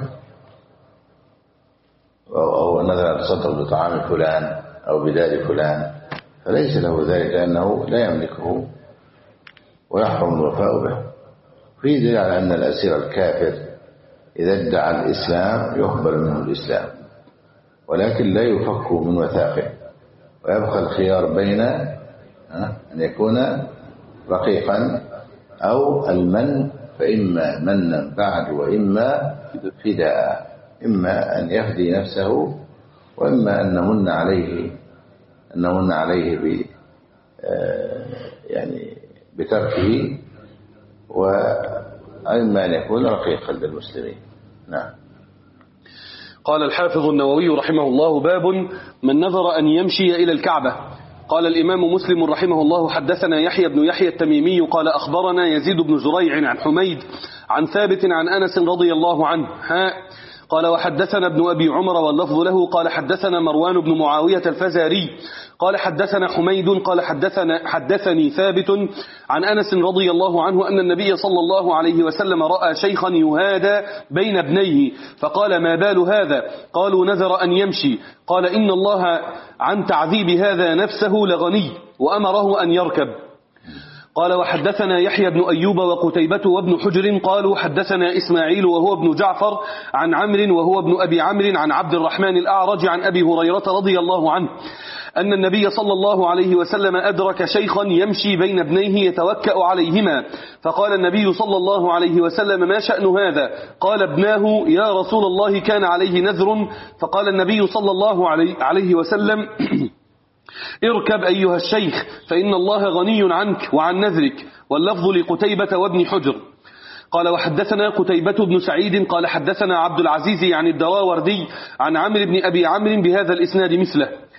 أو نظر أن يتصدق بطعام فلان أو بدار فلان فليس له ذلك لأنه لا يملكه ويحرم الوفاء به. فيه دليل على أن الأسير الكافر إذا ادعى الإسلام يقبل منه الإسلام، ولكن لا يفك من وثاقه، ويبقى الخيار بين أن يكون رقيقا أو المن، فإما منا بعد وإما فداء، إما أن يفدي نفسه وإما أن نمن عليه أن نمن عليه ب يعني بتركه، وإما أن يكون رقيقا للمسلمين. نعم. قال الحافظ النووي رحمه الله باب من نذر أن يمشي إلى الكعبة. قال الإمام مسلم رحمه الله حدثنا يحيى بن يحيى التميمي قال أخبرنا يزيد بن زريع عن حميد عن ثابت عن أنس رضي الله عنه ها قال وحدثنا ابن أبي عمر واللفظ له قال حدثنا مروان بن معاوية الفزاري قال حدثنا حميد قال حدثنا حدثني ثابت عن أنس رضي الله عنه أن النبي صلى الله عليه وسلم رأى شيخا يهادى بين ابنيه فقال ما بال هذا؟ قالوا نذر أن يمشي. قال إن الله عن تعذيب هذا نفسه لغني وأمره أن يركب. قال وحدثنا يحيى بن أيوب وقتيبة وابن حجر قالوا حدثنا إسماعيل وهو ابن جعفر عن عمرو وهو ابن أبي عمرو عن عبد الرحمن الأعرج عن أبي هريرة رضي الله عنه أن النبي صلى الله عليه وسلم أدرك شيخا يمشي بين ابنيه يتوكأ عليهما فقال النبي صلى الله عليه وسلم ما شأن هذا؟ قال ابناه يا رسول الله كان عليه نذر. فقال النبي صلى الله عليه وسلم اركب أيها الشيخ فإن الله غني عنك وعن نذرك. واللفظ لقتيبة وابن حجر. قال وحدثنا قتيبة بن سعيد قال حدثنا عبد العزيز عن الدراوردي عن عمرو بن أبي عمرو بهذا الإسناد مثله.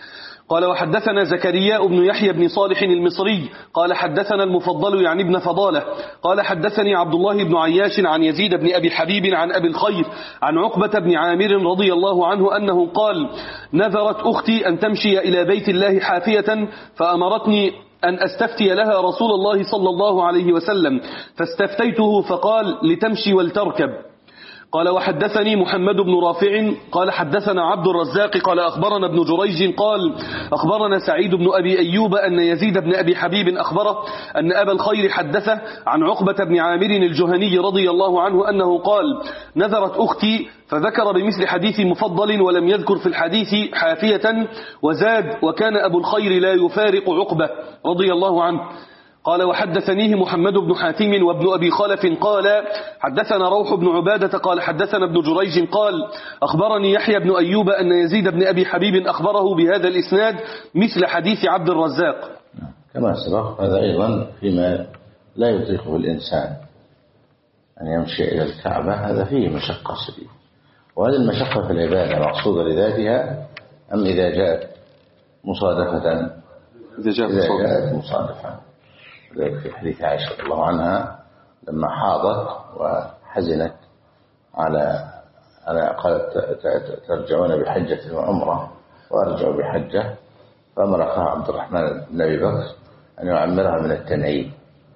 قال وحدثنا زكريا بن يحيى بن صالح المصري قال حدثنا المفضل يعني ابن فضالة قال حدثني عبد الله بن عياش عن يزيد بن أبي حبيب عن أبي الخير عن عقبة بن عامر رضي الله عنه أنه قال نذرت أختي أن تمشي إلى بيت الله حافية فأمرتني أن أستفتي لها رسول الله صلى الله عليه وسلم فاستفتيته فقال لتمشي ولتركب. قال وحدثني محمد بن رافع قال حدثنا عبد الرزاق قال أخبرنا ابن جريج قال أخبرنا سعيد بن أبي أيوب أن يزيد بن أبي حبيب أخبره أن أبا الخير حدثه عن عقبة بن عامر الجهني رضي الله عنه أنه قال نذرت أختي فذكر بمثل حديث مفضل ولم يذكر في الحديث حافية وزاد وكان أبو الخير لا يفارق عقبة رضي الله عنه. قال وحدثنيه محمد بن حاتم وابن أبي خلف قال حدثنا روح بن عبادة قال حدثنا ابن جريج قال أخبرني يحيى بن أيوب أن يزيد بن أبي حبيب أخبره بهذا الإسناد مثل حديث عبد الرزاق. كما سبق هذا أيضا فيما لا يطيقه الإنسان أن يمشي إلى الكعبة، هذا فيه مشقة شديدة، وهذه المشقة في العبادة مقصودة لذاتها أم إذا جاءت مصادفة؟ إذا جاءت مصادفة, مصادفة. في حديث عائشة رضي الله عنها لما حاضت وحزنت على على قالت ترجعون بحجة وعمرة وأرجعوا بحجة، فأمر أخاها عبد الرحمن بن أبي بكر أن يعمرها من التنعيم،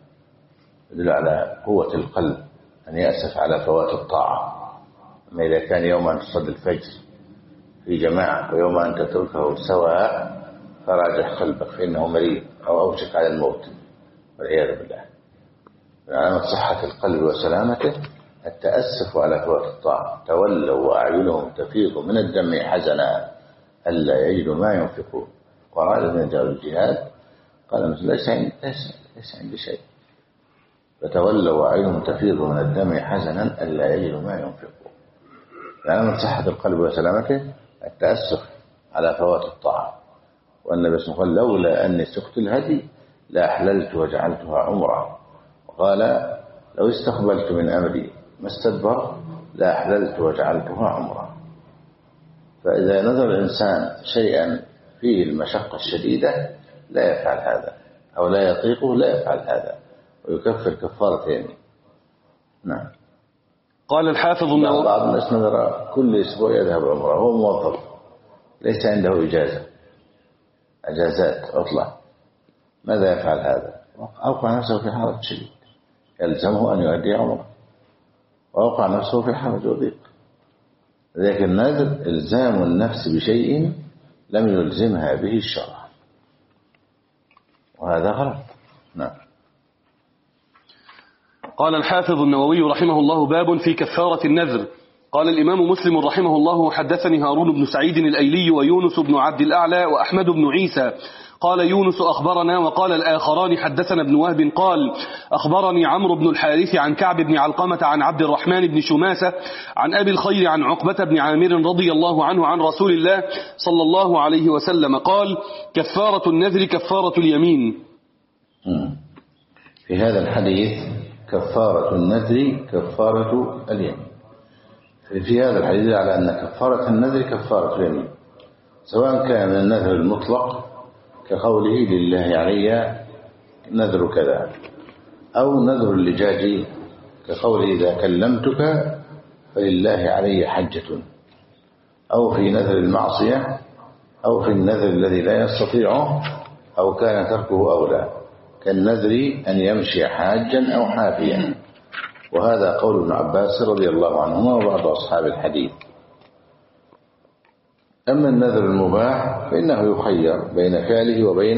يدل على قوة القلب أن يأسف على فوات الطاعة. أما إذا كان يوم أن تصلي الفجر في جماعة ويوم أن تتركه سواء فراجع قلبك فإنه مريض أو أوشك على الموت والعياذ بالله. من علامة صحة القلب وسلامته التأسف على فوات الطاعة. تولوا وأعينهم تفيض من الدم حزنا ألا يجدوا ما ينفقون، وقال من جاء الجهاد قال مثل ليس عندي ليس عندي شيء، فتولوا وأعينهم تفيض من الدم حزنا ألا يجدوا ما ينفقون. من علامة صحة القلب وسلامته التأسف على فوات الطاعة. والنبي صلى الله عليه وسلم قال لولا أني سقت الهدي لأحللت وجعلتها عمرة، وقال لو استقبلت من أمري ما استدبر لأحللت وجعلتها عمرة. فإذا نظر الإنسان شيئا فيه المشقة الشديدة لا يفعل هذا، أو لا يطيقه لا يفعل هذا، ويكفر كفارتين. نعم. قال الحافظ النووي بعض الناس نظر كل أسبوع يذهب عمرة، هو موظف ليس عنده إجازة أجازات عطلة، ماذا يفعل هذا؟ أوقع نفسه في حرج شديد يلزمه أن يؤدي عمره، وأوقع نفسه في حرج وضيق. لكن النذر إلزام النفس بشيء لم يلزمها به الشرع، وهذا غلط. نعم. قال الحافظ النووي رحمه الله باب في كفارة النذر. قال الإمام مسلم رحمه الله حدثني هارون بن سعيد الأيلي ويونس بن عبد الأعلى وأحمد بن عيسى. قال يونس أخبرنا، وقال الآخران حدثنا ابن وهب قال أخبرني عمرو بن الحارث عن كعب بن علقمة عن عبد الرحمن بن شماسة عن أبي الخير عن عقبة بن عامر رضي الله عنه عن رسول الله صلى الله عليه وسلم قال كفارة النذر كفارة اليمين. في هذا الحديث كفارة النذر كفارة اليمين. في هذا الحديث على أن كفارة النذر كفارة اليمين، سواء كان من النذر المطلق كقوله لله علي نذر كذا، أو نذر اللجاج كقوله إذا كلمتك فلله علي حجة، أو في نذر المعصية، أو في النذر الذي لا يستطيعه أو كان تركه أولى، كالنذر أن يمشي حاجا أو حافيا. وهذا قول ابن عباس رضي الله عنهما وبعض أصحاب الحديث. أما النذر المباح فإنه يخير بين فعله وبين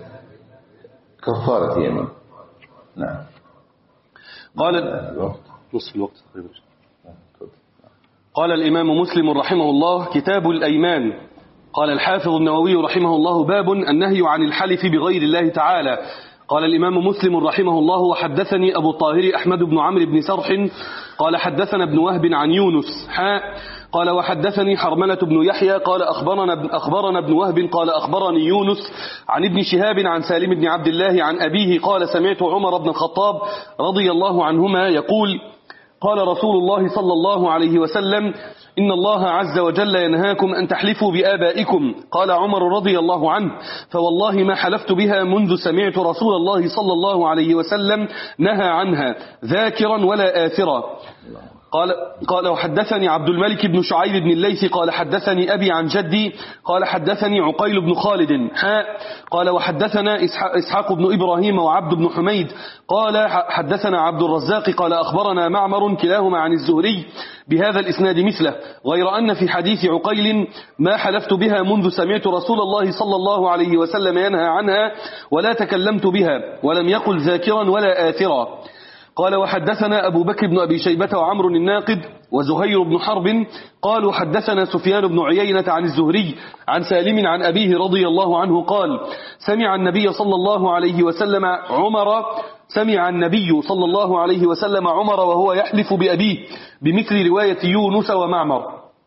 كفارة يمين. نعم. قال الوقت نصف الوقت. قال الإمام مسلم رحمه الله كتاب الأيمان. قال الحافظ النووي رحمه الله باب النهي عن الحلف بغير الله تعالى. قال الإمام مسلم رحمه الله وحدثني أبو الطاهر أحمد بن عمرو بن سرح قال حدثنا ابن وهب عن يونس حاء قال وحدثني حرملة بن يحيى قال أخبرنا, أخبرنا ابن وهب قال أخبرني يونس عن ابن شهاب عن سالم بن عبد الله عن أبيه قال سمعت عمر بن الخطاب رضي الله عنهما يقول قال رسول الله صلى الله عليه وسلم إن الله عز وجل ينهاكم أن تحلفوا بآبائكم. قال عمر رضي الله عنه: فوالله ما حلفت بها منذ سمعت رسول الله صلى الله عليه وسلم نهى عنها ذاكرا ولا آثرا. قال قال وحدثني عبد الملك بن شعيب بن الليث قال حدثني أبي عن جدي قال حدثني عقيل بن خالد حاء قال وحدثنا إسحاق بن إبراهيم وعبد بن حميد قال حدثنا عبد الرزاق قال أخبرنا معمر كلاهما عن الزهري بهذا الإسناد مثله، غير أن في حديث عقيل ما حلفت بها منذ سمعت رسول الله صلى الله عليه وسلم ينهى عنها ولا تكلمت بها، ولم يقل ذاكرا ولا آثرا. قال وحدثنا أبو بكر بن أبي شيبة وعمر الناقد وزهير بن حرب قالوا حدثنا سفيان بن عيينة عن الزهري عن سالم عن أبيه رضي الله عنه قال: سمع النبي صلى الله عليه وسلم عمر سمع النبي صلى الله عليه وسلم عمر وهو يحلف بأبيه بمثل رواية يونس ومعمر.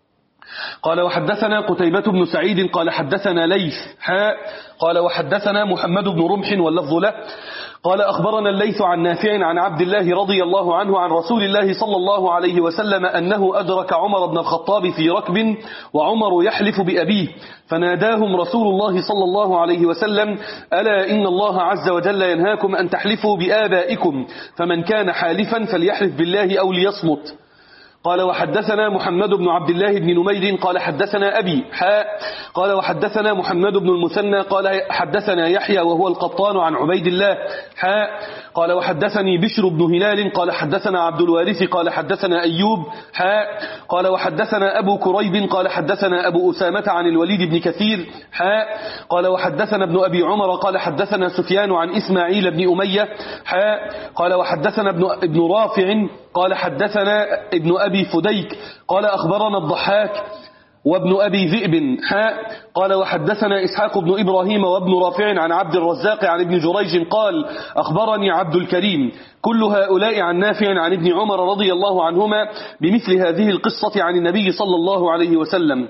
قال وحدثنا قتيبة بن سعيد قال حدثنا ليث حاء قال وحدثنا محمد بن رمح واللفظ له قال أخبرنا الليث عن نافع عن عبد الله رضي الله عنه عن رسول الله صلى الله عليه وسلم أنه أدرك عمر بن الخطاب في ركب وعمر يحلف بأبيه فناداهم رسول الله صلى الله عليه وسلم: ألا إن الله عز وجل ينهاكم أن تحلفوا بآبائكم، فمن كان حالفا فليحلف بالله أو ليصمت. قال وحدثنا محمد بن عبد الله بن نمير قال حدثنا أبي حاء قال وحدثنا محمد بن المثنى قال حدثنا يحيى وهو القطان عن عبيد الله حاء قال وحدثني بشر بن هلال قال حدثنا عبد الوارث قال حدثنا أيوب حاء قال وحدثنا أبو كريب قال حدثنا أبو أسامة عن الوليد بن كثير حاء قال وحدثنا ابن أبي عمر قال حدثنا سفيان عن إسماعيل بن أمية حاء قال وحدثنا ابن, ابن رافع قال حدثنا ابن أبي فديك قال أخبرنا الضحاك وابن أبي ذئب حاء قال وحدثنا إسحاق بن إبراهيم وابن رافع عن عبد الرزاق عن ابن جريج قال أخبرني عبد الكريم كل هؤلاء عن نافع عن ابن عمر رضي الله عنهما بمثل هذه القصة عن النبي صلى الله عليه وسلم.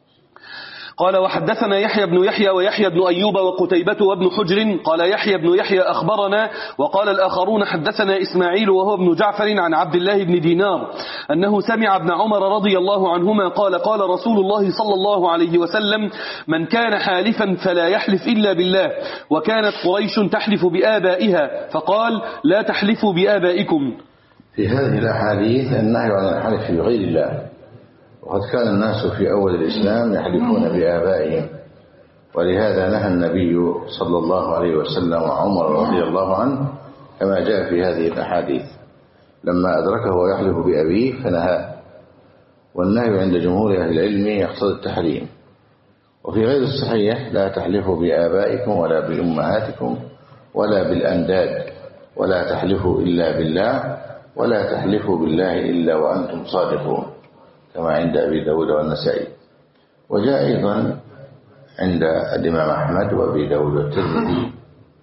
قال وحدثنا يحيى بن يحيى ويحيى بن أيوب وقتيبة وابن حجر قال يحيى بن يحيى أخبرنا وقال الآخرون حدثنا إسماعيل وهو ابن جعفر عن عبد الله بن دينار أنه سمع ابن عمر رضي الله عنهما قال قال رسول الله صلى الله عليه وسلم: من كان حالفا فلا يحلف إلا بالله، وكانت قريش تحلف بآبائها فقال: لا تحلفوا بآبائكم. في هذه الأحاديث النهي عن الحلف بغير الله، وقد كان الناس في أول الإسلام يحلفون بآبائهم، ولهذا نهى النبي صلى الله عليه وسلم عمر رضي الله عنه كما جاء في هذه الأحاديث لما أدركه ويحلف بأبيه فنهى. والنهي عند جمهور أهل العلم يقتضي التحريم. وفي غير الصحيح: لا تحلفوا بآبائكم ولا بأمهاتكم ولا بالأنداد، ولا تحلفوا إلا بالله، ولا تحلفوا بالله إلا وأنتم صادقون، كما عند أبي داود والنسائي. وجاء أيضا عند الإمام أحمد وأبي داود والترمذي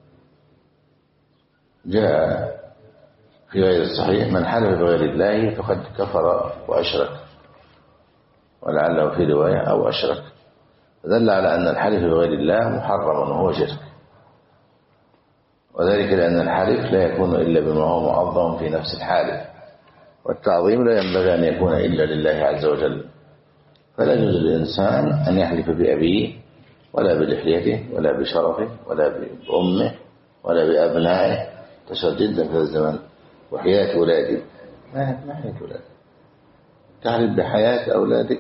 جاء في غير الصحيح: من حلف بغير الله فقد كفر وأشرك، ولعله في رواية أو أشرك، دل على أن الحلف بغير الله محرم وهو شرك، وذلك لأن الحلف لا يكون إلا بما هو معظم في نفس الحالف، والتعظيم لا ينبغي أن يكون إلا لله عز وجل. فلا يجوز للإنسان أن يحلف بأبيه ولا بلحيته ولا بشرفه ولا بأمه ولا بأبنائه. تشر جدا في الزمن: وحياة أولادي. ما ما حياة أولادك؟ تحلف بحياة أولادك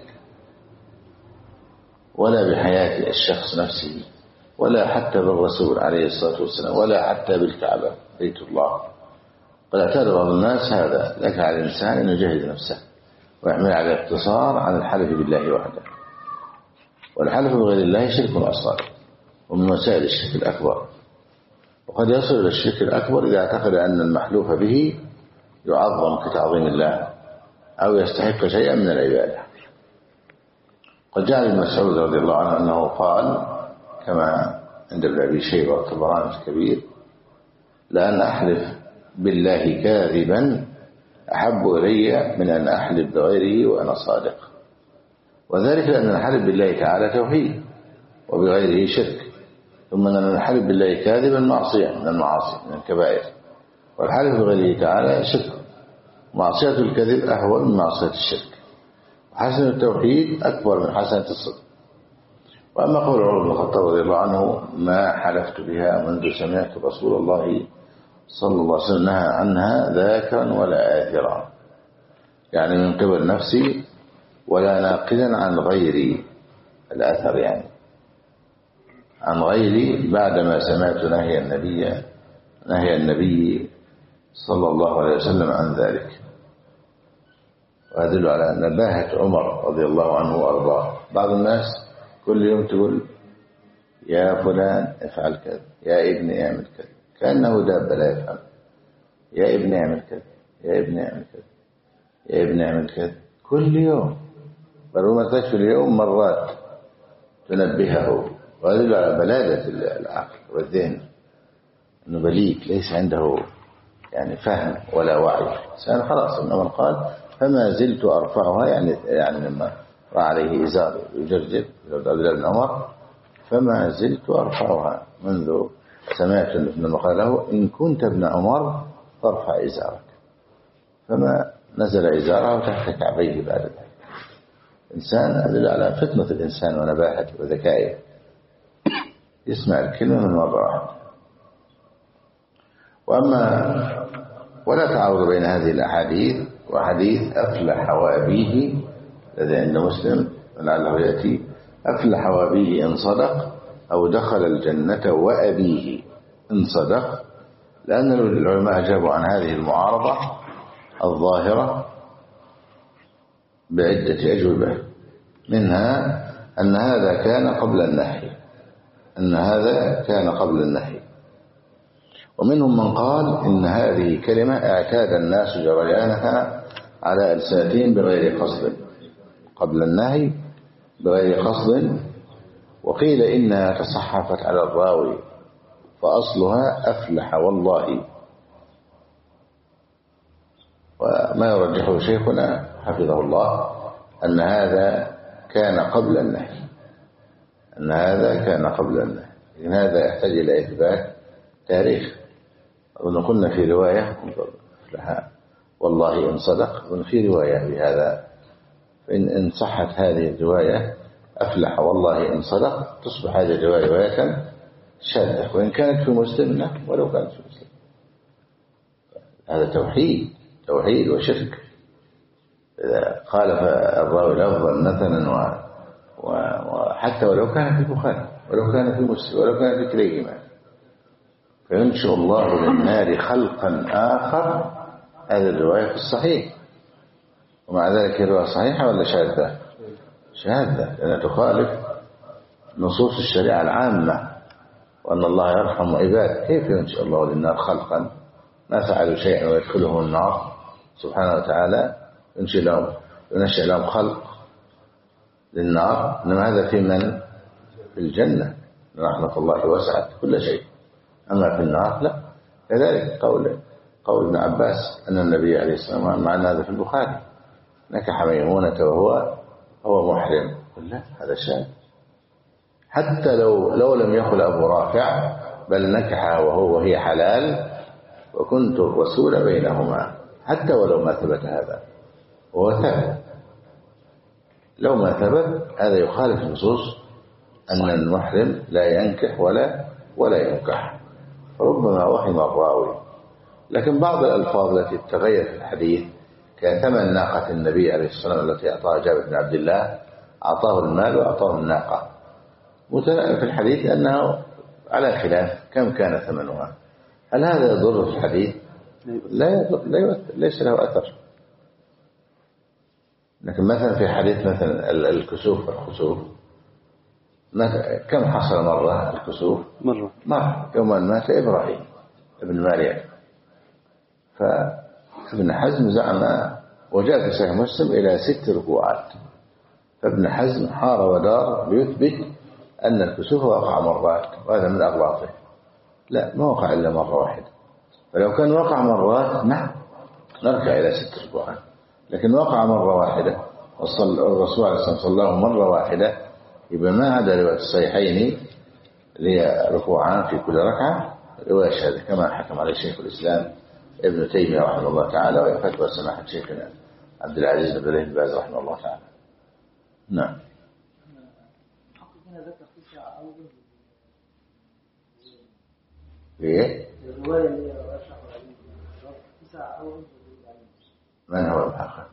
ولا بحياة الشخص نفسه، ولا حتى بالرسول عليه الصلاة والسلام، ولا حتى بالكعبة بيت الله. قد اعتاد بعض الناس هذا. لك على الإنسان أن يجهز نفسه ويعمل على الاقتصار عن الحلف بالله وحده. والحلف بغير الله شرك أصغر ومن وسائل الشرك الأكبر، وقد يصل إلى الشرك الأكبر إذا اعتقد أن المحلوف به يعظم كتعظيم الله أو يستحق شيئا من العبادة. قد جاء ابن مسعود رضي الله عنه أنه قال كما عند ابن أبي شيبة والطبراني الكبير: لأن أحلف بالله كاذبا أحب إلي من أن أحلف بغيره وأنا صادق. وذلك لأن الحلف بالله تعالى توحيد وبغيره شرك، ثم أن الحلف بالله كاذبا معصية من المعاصي من الكبائر، والحلف بغيره تعالى شرك. معصية الكذب أهون من معصية الشرك. حسن التوحيد أكبر من حسنة الصدق. وأما قول عمر بن الخطاب رضي الله عنه ما حلفت بها منذ سمعت رسول الله صلى الله عليه وسلم نهى عنها ذاكرا ولا آثرا، يعني من قبل نفسي ولا ناقلا عن غيري الأثر، يعني عن غيري بعدما سمعت نهي النبي نهي النبي صلى الله عليه وسلم عن ذلك. ويدل على نباهة عمر رضي الله عنه وأرضاه. بعض الناس كل يوم تقول يا فلان افعل كذا، يا ابني اعمل كذا، كأنه دابة لا يفهم. يا ابني اعمل كذا، يا ابني اعمل كذا، يا ابني اعمل كذا، كل يوم، بل ربما تكفي اليوم مرات تنبهه. ويدل على بلادة العقل والذهن، أنه بليد ليس عنده يعني فهم ولا وعي. سأل خلاص ابن عمر قال فما زلت أرفعها، يعني يعني لما رأى عليه إزار يجرجر عبد الله بن عمر، فما زلت أرفعها منذ سمعت ابن عمر قال له إن كنت ابن عمر فارفع إزارك، فما نزل إزاره تحت كعبيه بعد ذلك. إنسان أدل على فطنة الإنسان ونباهته وذكائه، يسمع الكلمة من مرة واحدة. وأما ولا تعارض بين هذه الأحاديث وحديث أفلح وأبيه الذي عند مسلم لعله يأتي أفلح وأبيه إن صدق أو دخل الجنة وأبيه إن صدق، لأن العلماء أجابوا عن هذه المعارضة الظاهرة بعدة أجوبة، منها أن هذا كان قبل النهي أن هذا كان قبل النهي ومنهم من قال إن هذه كلمة اعتاد الناس جريانها على ألسنتهم بغير قصد، قبل النهي بغير قصد. وقيل إنها تصحفت على الراوي فأصلها أفلح والله. وما يرجحه شيخنا حفظه الله أن هذا كان قبل النهي أن هذا كان قبل النهي لكن هذا يحتاج إلى إثبات تاريخ. ونقولنا في رواية أفلح والله إن صدق، وفي رواية بهذا، فإن إن صحت هذه الرواية أفلح والله إن صدق تصبح هذه الرواية رواية شاذة، وإن كانت في مسلم ولو كانت في مسلم. هذا توحيد توحيد وشرك. إذا خالف الراوي لفظا مثلا وحتى ولو كان في البخاري ولو كان في مسلم ولو كان في كليهما، فينشئ الله للنار خلقا آخر. هذه الرواية في الصحيح، ومع ذلك الرواية صحيحة ولا شاذة؟ شاذة، لأنها تخالف نصوص الشريعة العامة وأن الله يرحم عباده. كيف ينشئ الله للنار خلقا؟ ما فعلوا شيئا ويدخلهم النار سبحانه وتعالى، ينشئ لهم ينشئ لهم خلق للنار. إنما هذا في من؟ في الجنة، رحمة الله وسعت كل شيء. أما في النار لا. كذلك قول قول ابن عباس أن النبي عليه الصلاة والسلام، مع أن هذا في البخاري، نكح ميمونة وهو هو محرم. لا، هذا شاذ. حتى لو لو لم يخل أبو رافع، بل نكحها وهو وهي حلال وكنت الرسول بينهما، حتى ولو ما ثبت هذا، وهو ثبت. لو ما ثبت هذا يخالف نصوص أن المحرم لا ينكح ولا ولا ينكح، ربما وهم الراوي. لكن بعض الألفاظ التي تغير في الحديث كثمن ناقة النبي عليه الصلاة والسلام التي أعطاها جابر بن عبد الله، أعطاه المال وأعطاه الناقة، متناقض في الحديث أنه على خلاف كم كان ثمنها. هل هذا يضر في الحديث؟ لا يضر، لا يؤثر، ليس له أثر. لكن مثلا في حديث مثلا الكسوف والخسوف، كم حصل مرة الكسوف؟ مرة مرة يوم أن مات إبراهيم ابن مريم. فابن حزم زعم، وجاء في صحيح مسلم إلى ست ركوعات، فابن حزم حار ودار ليثبت أن الكسوف وقع مرات، وهذا من أغلاطه. لا، ما وقع إلا مرة واحدة. فلو كان وقع مرات نعم نرجع إلى ست ركوعات، لكن وقع مرة واحدة والرسول عليه الصلاة والسلام صلى مرة واحدة، يبقى ما عدا رواية الصحيحين لركوعان في كل ركعة رواية شاذة، كما حكم عليه شيخ الإسلام ابن تيمية رحمه الله تعالى، وفتوى سماحة شيخنا عبد العزيز بن عبد الله بن باز رحمه الله تعالى. نعم. ليه؟ من هو المحقق؟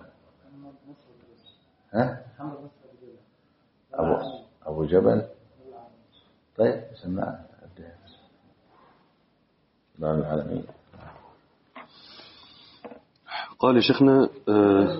ها؟ أبو أبو جبل. طيب سمع دار العالمين. قال شيخنا آه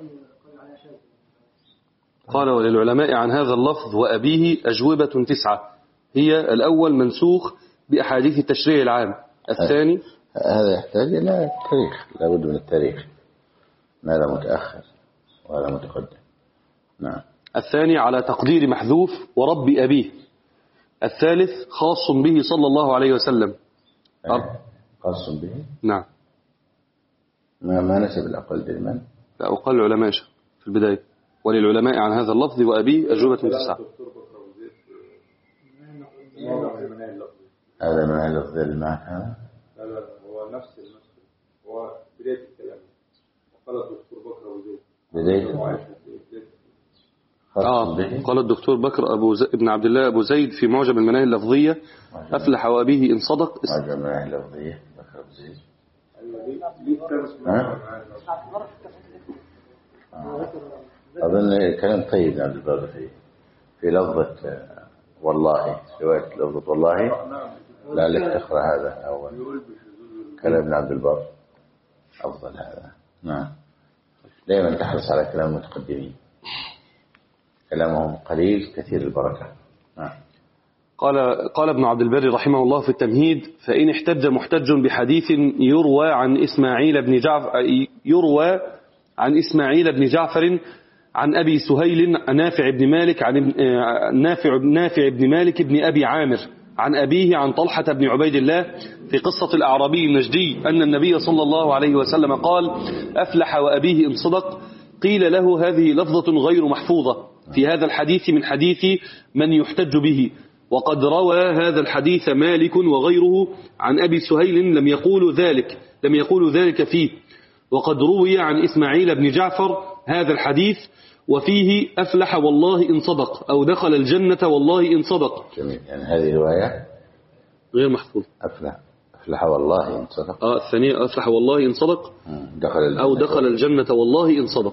قال وللعلماء عن هذا اللفظ وأبيه أجوبة تسعة، هي الأول منسوخ بأحاديث التشريع العام، الثاني هذا يحتاج إلى التاريخ، لابد من التاريخ، هذا متأخر وهذا متقدم. نعم. الثاني على تقدير محذوف ورب أبيه، الثالث خاص به صلى الله عليه وسلم. خاص به؟ نعم. ما ما نسب الأقل لمن؟ لا، وقال العلماء في البداية وللعلماء عن هذا اللفظ وأبيه أجوبة تسعة. هذا من اللفظ المعنى هذا؟ لا لا هو نفس المسك، هو بداية الكلام. وقال الدكتور بكر أبو زيد بداية آه قال الدكتور بكر أبو ز... ابن عبد الله أبو زيد في معجم المناهي اللفظية أفلح وأبيه إن صدق. معجم المناهي اللفظية بكر أبو زيد. أظن كلام طيب عبد البر في في لفظة والله، رواية لفظة والله لعلك تقرأ هذا أول كلام ابن عبد البر أفضل هذا. نعم. دائما تحرص على كلام المتقدمين، كلامهم قليل كثير البركة. نعم. قال قال ابن عبد البر رحمه الله في التمهيد: فإن احتج محتج بحديث يروى عن إسماعيل بن جعفر يروى عن إسماعيل بن جعفر عن أبي سهيل نافع بن مالك عن نافع نافع بن مالك بن أبي عامر عن أبيه عن طلحة بن عبيد الله في قصة الأعرابي النجدي أن النبي صلى الله عليه وسلم قال: أفلح وأبيه إن صدق. قيل له: هذه لفظة غير محفوظة في هذا الحديث من حديث من يحتج به، وقد روى هذا الحديث مالك وغيره عن أبي سهيل لم يقول ذلك لم يقول ذلك فيه، وقد روي عن إسماعيل بن جعفر هذا الحديث وفيه أفلح والله إن صدق، أو دخل الجنة والله إن صدق. جميل. يعني هذه رواية غير محفوظ. أفلح أفلح والله إن صدق. آه الثانية أفلح والله إن صدق دخل الجنة أو دخل الجنة والله إن صدق.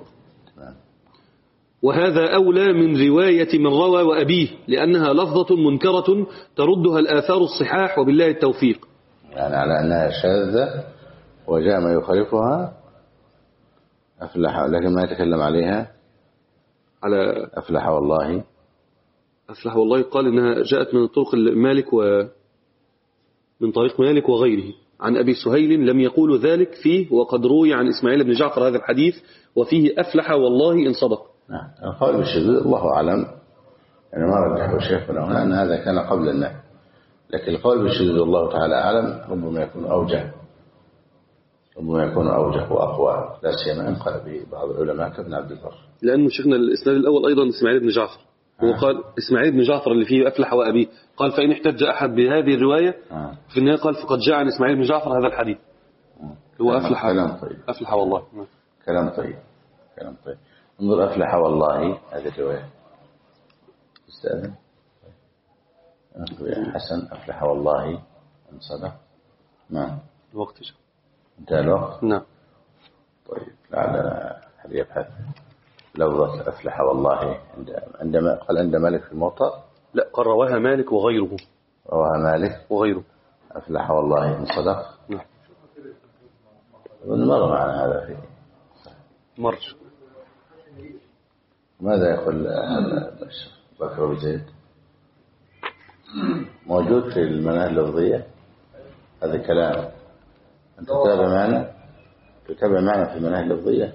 وهذا أولى من رواية من روى وأبيه، لأنها لفظة منكرة تردها الآثار الصحاح، وبالله التوفيق. يعني على أنها شاذة وجاء ما يخالفها أفلح، لكن ما يتكلم عليها على أفلح والله. أفلح والله قال إنها جاءت من طرق مالك ومن طريق مالك وغيره عن أبي سهيل لم يقول ذلك فيه، وقد روي عن إسماعيل بن جعفر هذا الحديث وفيه أفلح والله إن صدق. نعم. القول بالشذوذ الله أعلم، يعني ما رجحه الشيخ هنا أن هذا كان قبل النهي، لكن القول بالشذوذ الله تعالى أعلم ربما يكون أوجه ربما يكون أوجه وأقوى، لا سيما إن قال به بعض العلماء كابن عبد البر. لأنه شيخنا الإسناد الأول أيضا إسماعيل بن جعفر، هو قال إسماعيل بن جعفر اللي فيه أفلح وأبيه، قال فإن احتج أحد بهذه الرواية آه. في النهاية قال فقد جاء عن إسماعيل بن جعفر هذا الحديث آه. هو أفلح كلام طيب. أفلح والله. كلام طيب كلام طيب. انظر أفلح والله هذه الرواية. استاذن حسن أفلح والله إن صدق. نعم. الوقت جاء. انتهى الوقت. نعم. طيب لعلنا هل يبحث لفظة أفلح والله عندما قال عند مالك في الموطأ. لا، قال رواها مالك وغيره. رواها مالك وغيره. أفلح والله إن صدق. نعم. مر معنا هذا في مرج. ماذا يقول بكر بن زيد؟ موجود في المناهي اللفظية هذا كلام. أنت تتابع معنا تتابع معنا في المناهي اللفظية.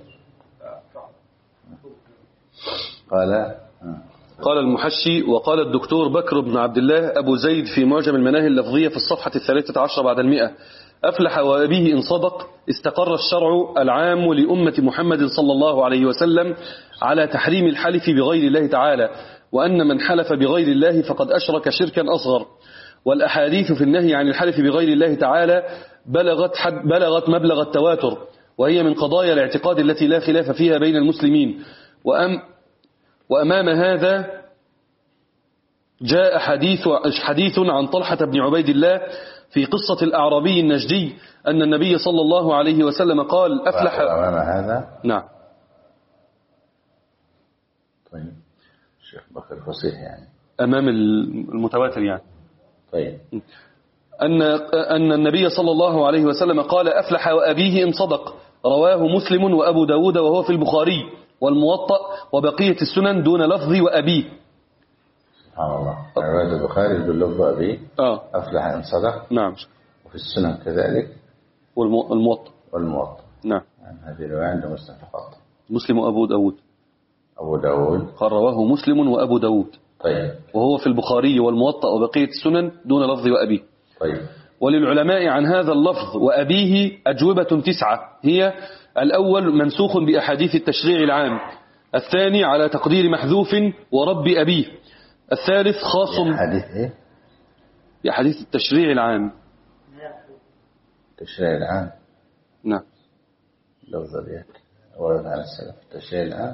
قال قال المحشي: وقال الدكتور بكر بن عبد الله أبو زيد في معجم المناهي اللفظية في الصفحة الثالثة عشر بعد المئة: أفلح وأبيه إن صدق. استقر الشرع العام لأمة محمد صلى الله عليه وسلم على تحريم الحلف بغير الله تعالى، وأن من حلف بغير الله فقد أشرك شركا أصغر. والأحاديث في النهي عن الحلف بغير الله تعالى بلغت, حد بلغت مبلغ التواتر، وهي من قضايا الاعتقاد التي لا خلاف فيها بين المسلمين. وأم وأمام هذا جاء حديث حديث عن طلحة بن عبيد الله في قصة الأعرابي النجدي أن النبي صلى الله عليه وسلم قال أفلح. وأمام هذا نعم. طيب الشيخ بكر فصيح يعني أمام المتواتر يعني. طيب أن أن النبي صلى الله عليه وسلم قال أفلح وأبيه إن صدق، رواه مسلم وأبو داود وهو في البخاري والموطأ وبقية السنن دون لفظ وأبيه. سبحان الله. رواية البخاري باللفظ أبيه آه. أفلح إن صدق. نعم. وفي السنن كذلك والموطأ. والموطأ. نعم. يعني هذه الرواية عند مسلم فقط. مسلم وأبو داود. أبو داود قال رواه مسلم وأبو داود. طيب. وهو في البخاري والموطأ وبقية السنن دون لفظ وأبيه. طيب. وللعلماء عن هذا اللفظ وأبيه أجوبة تسعة، هي: الأول منسوخ بأحاديث التشريع العام، الثاني على تقدير محذوف ورب أبيه، الثالث خاص بأحاديث إيه؟ بأحاديث التشريع العام. التشريع العام. نعم. لفظ ذلك ورد عن السلف التشريع العام.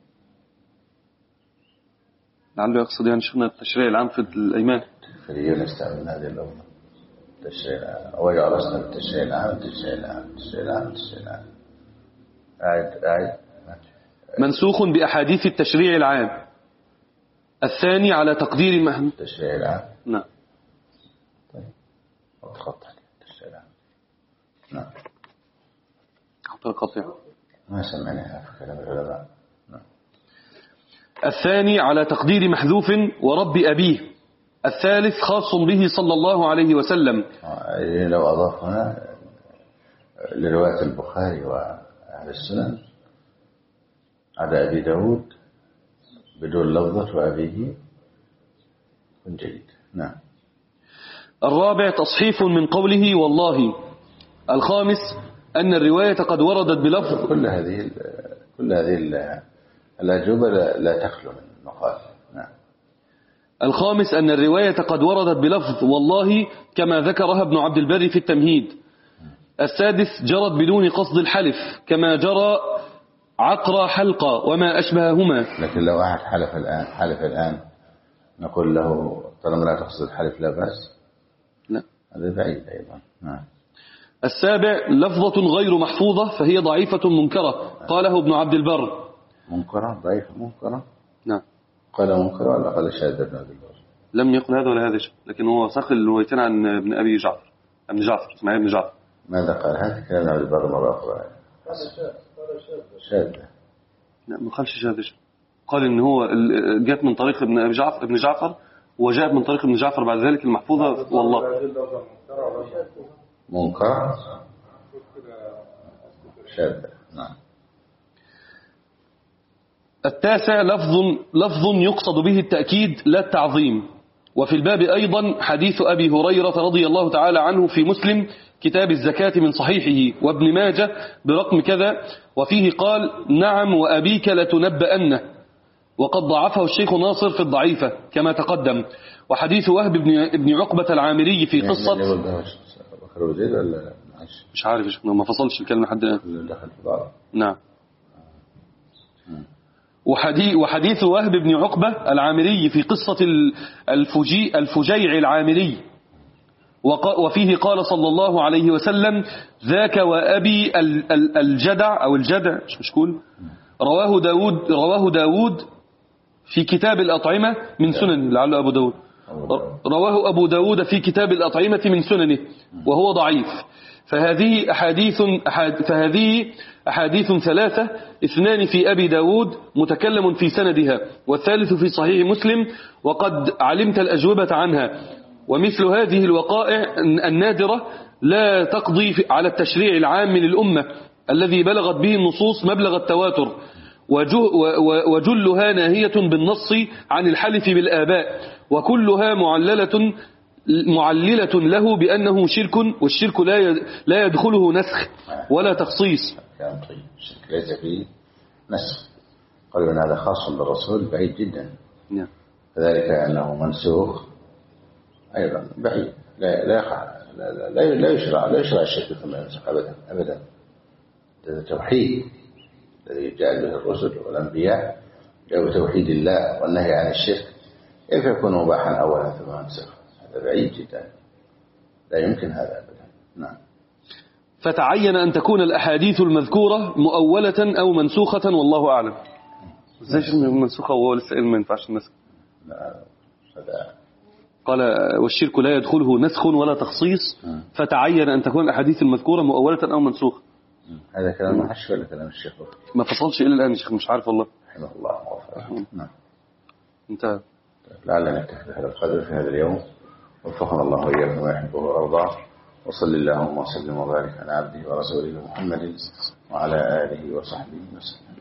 لعله يقصد يعني شفنا التشريع العام في الأيمان. الفريون يستعملون هذه اللفظة التشريع العام، ويعرسنا بالتشريع العام التشريع العام التشريع العام التشريع العام. أعد أعد. منسوخ بأحاديث التشريع العام، الثاني على تقدير محذوف. التشريع العام. نعم. طيب. وتخطح التشريع العام. نعم. حط القطيع. ما سمعناها في كلام العلماء. نعم. الثاني على تقدير محذوف ورب أبيه، الثالث خاص به صلى الله عليه وسلم. لو أضافنا لرواية البخاري وأهل السنن على أبي داود بدون لفظة وأبيه كن جيد. نعم. الرابع تصحيف من قوله والله. الخامس أن الرواية قد وردت بلفظ. كل هذه كل هذه الأجوبة لا تخلو من مقال. نعم. الخامس أن الرواية قد وردت بلفظ والله كما ذكرها ابن عبد البر في التمهيد. السادس جرت بدون قصد الحلف كما جرى عقر حلقة وما أشبههما. لكن لو أحد حلف الآن حلف الآن نقول له طالما لا تقصد الحلف لا بأس. لا. هذا بعيد أيضا. نعم. السابع لفظة غير محفوظة فهي ضعيفة منكرة، قاله ابن عبد البر. منكرة ضعيفة منكرة. نعم. قال منكرة ولا قال شاذ ابن عبد البر؟ لم يقل هذا ولا هذا شيء، لكن هو ساق الروايتين عن ابن أبي جعفر ابن جعفر اسماعيل بن جعفر. ماذا قال؟ هذا كلام عبد البر مرة أخرى. شاذ. لا ما قالش شاذ. قال إن هو جاءت من طريق ابن أبي جعفر ابن جعفر وجاءت من طريق ابن جعفر بعد ذلك المحفوظة والله. منكر شاذ. نعم. التاسع لفظ لفظ يقصد به التأكيد لا التعظيم. وفي الباب أيضا حديث أبي هريرة رضي الله تعالى عنه في مسلم كتاب الزكاة من صحيحه وابن ماجه برقم كذا، وفيه قال نعم وأبيك لتنبأنه، وقد ضعفه الشيخ ناصر في الضعيفة كما تقدم. وحديث وهب بن عقبة العامري في قصة مش عارف ما فصلش الكلمة لحد الآن. نعم. وحديث, وحديث وهب بن عقبة العامري في قصة الفجي الفجيع العامري، وفيه قال صلى الله عليه وسلم ذاك وأبي الجدع أو الجدع مش مشكول. رواه داود رواه داود في كتاب الأطعمة من سنن لعله أبو داود رواه أبو داود في كتاب الأطعمة من سننه وهو ضعيف. فهذه أحاديث فهذه أحاديث ثلاثة، اثنان في أبي داود متكلم في سندها والثالث في صحيح مسلم، وقد علمت الأجوبة عنها. ومثل هذه الوقائع النادرة لا تقضي على التشريع العام للأمة الذي بلغت به النصوص مبلغ التواتر، وجلها ناهية بالنص عن الحلف بالآباء، وكلها معللة معللة له بأنه شرك، والشرك لا لا يدخله نسخ ولا تخصيص. كلام طيب. الشرك ليس فيه نسخ. قالوا أن هذا خاص بالرسول بعيد جدا. نعم. كذلك أنه منسوخ أيضا بعيد. لا لا يقع لا لا لا يشرع لا يشرع الشرك ثم ينسخ أبدا أبدا. هذا توحيد الذي جاء به الرسل والأنبياء أو توحيد الله والنهي عن الشرك كيف يكون مباحا أولا ثم ينسخ؟ هذا بعيد جدا، لا يمكن هذا أبدا. نعم. فتعين أن تكون الأحاديث المذكورة مؤولة أو منسوخة والله أعلم. ازاي منسوخة وهو لسه ما ينفعش النسخ؟ لا هذا قال والشرك لا يدخله نسخ ولا تخصيص، فتعين أن تكون الأحاديث المذكورة مؤولة أو منسوخة. هذا كلام محش ولا كلام الشيخ؟ ما فصلش إلى الآن يا شيخ، مش عارف والله. رحمه الله وغفره. نعم. انتهى. لعلنا نكتفي بهذا القدر في هذا اليوم، وفقنا الله وإياكم ويحبه ويرضاه، وصل اللهم وسلم وبارك على عبده ورسوله محمد وعلى آله وصحبه وسلم.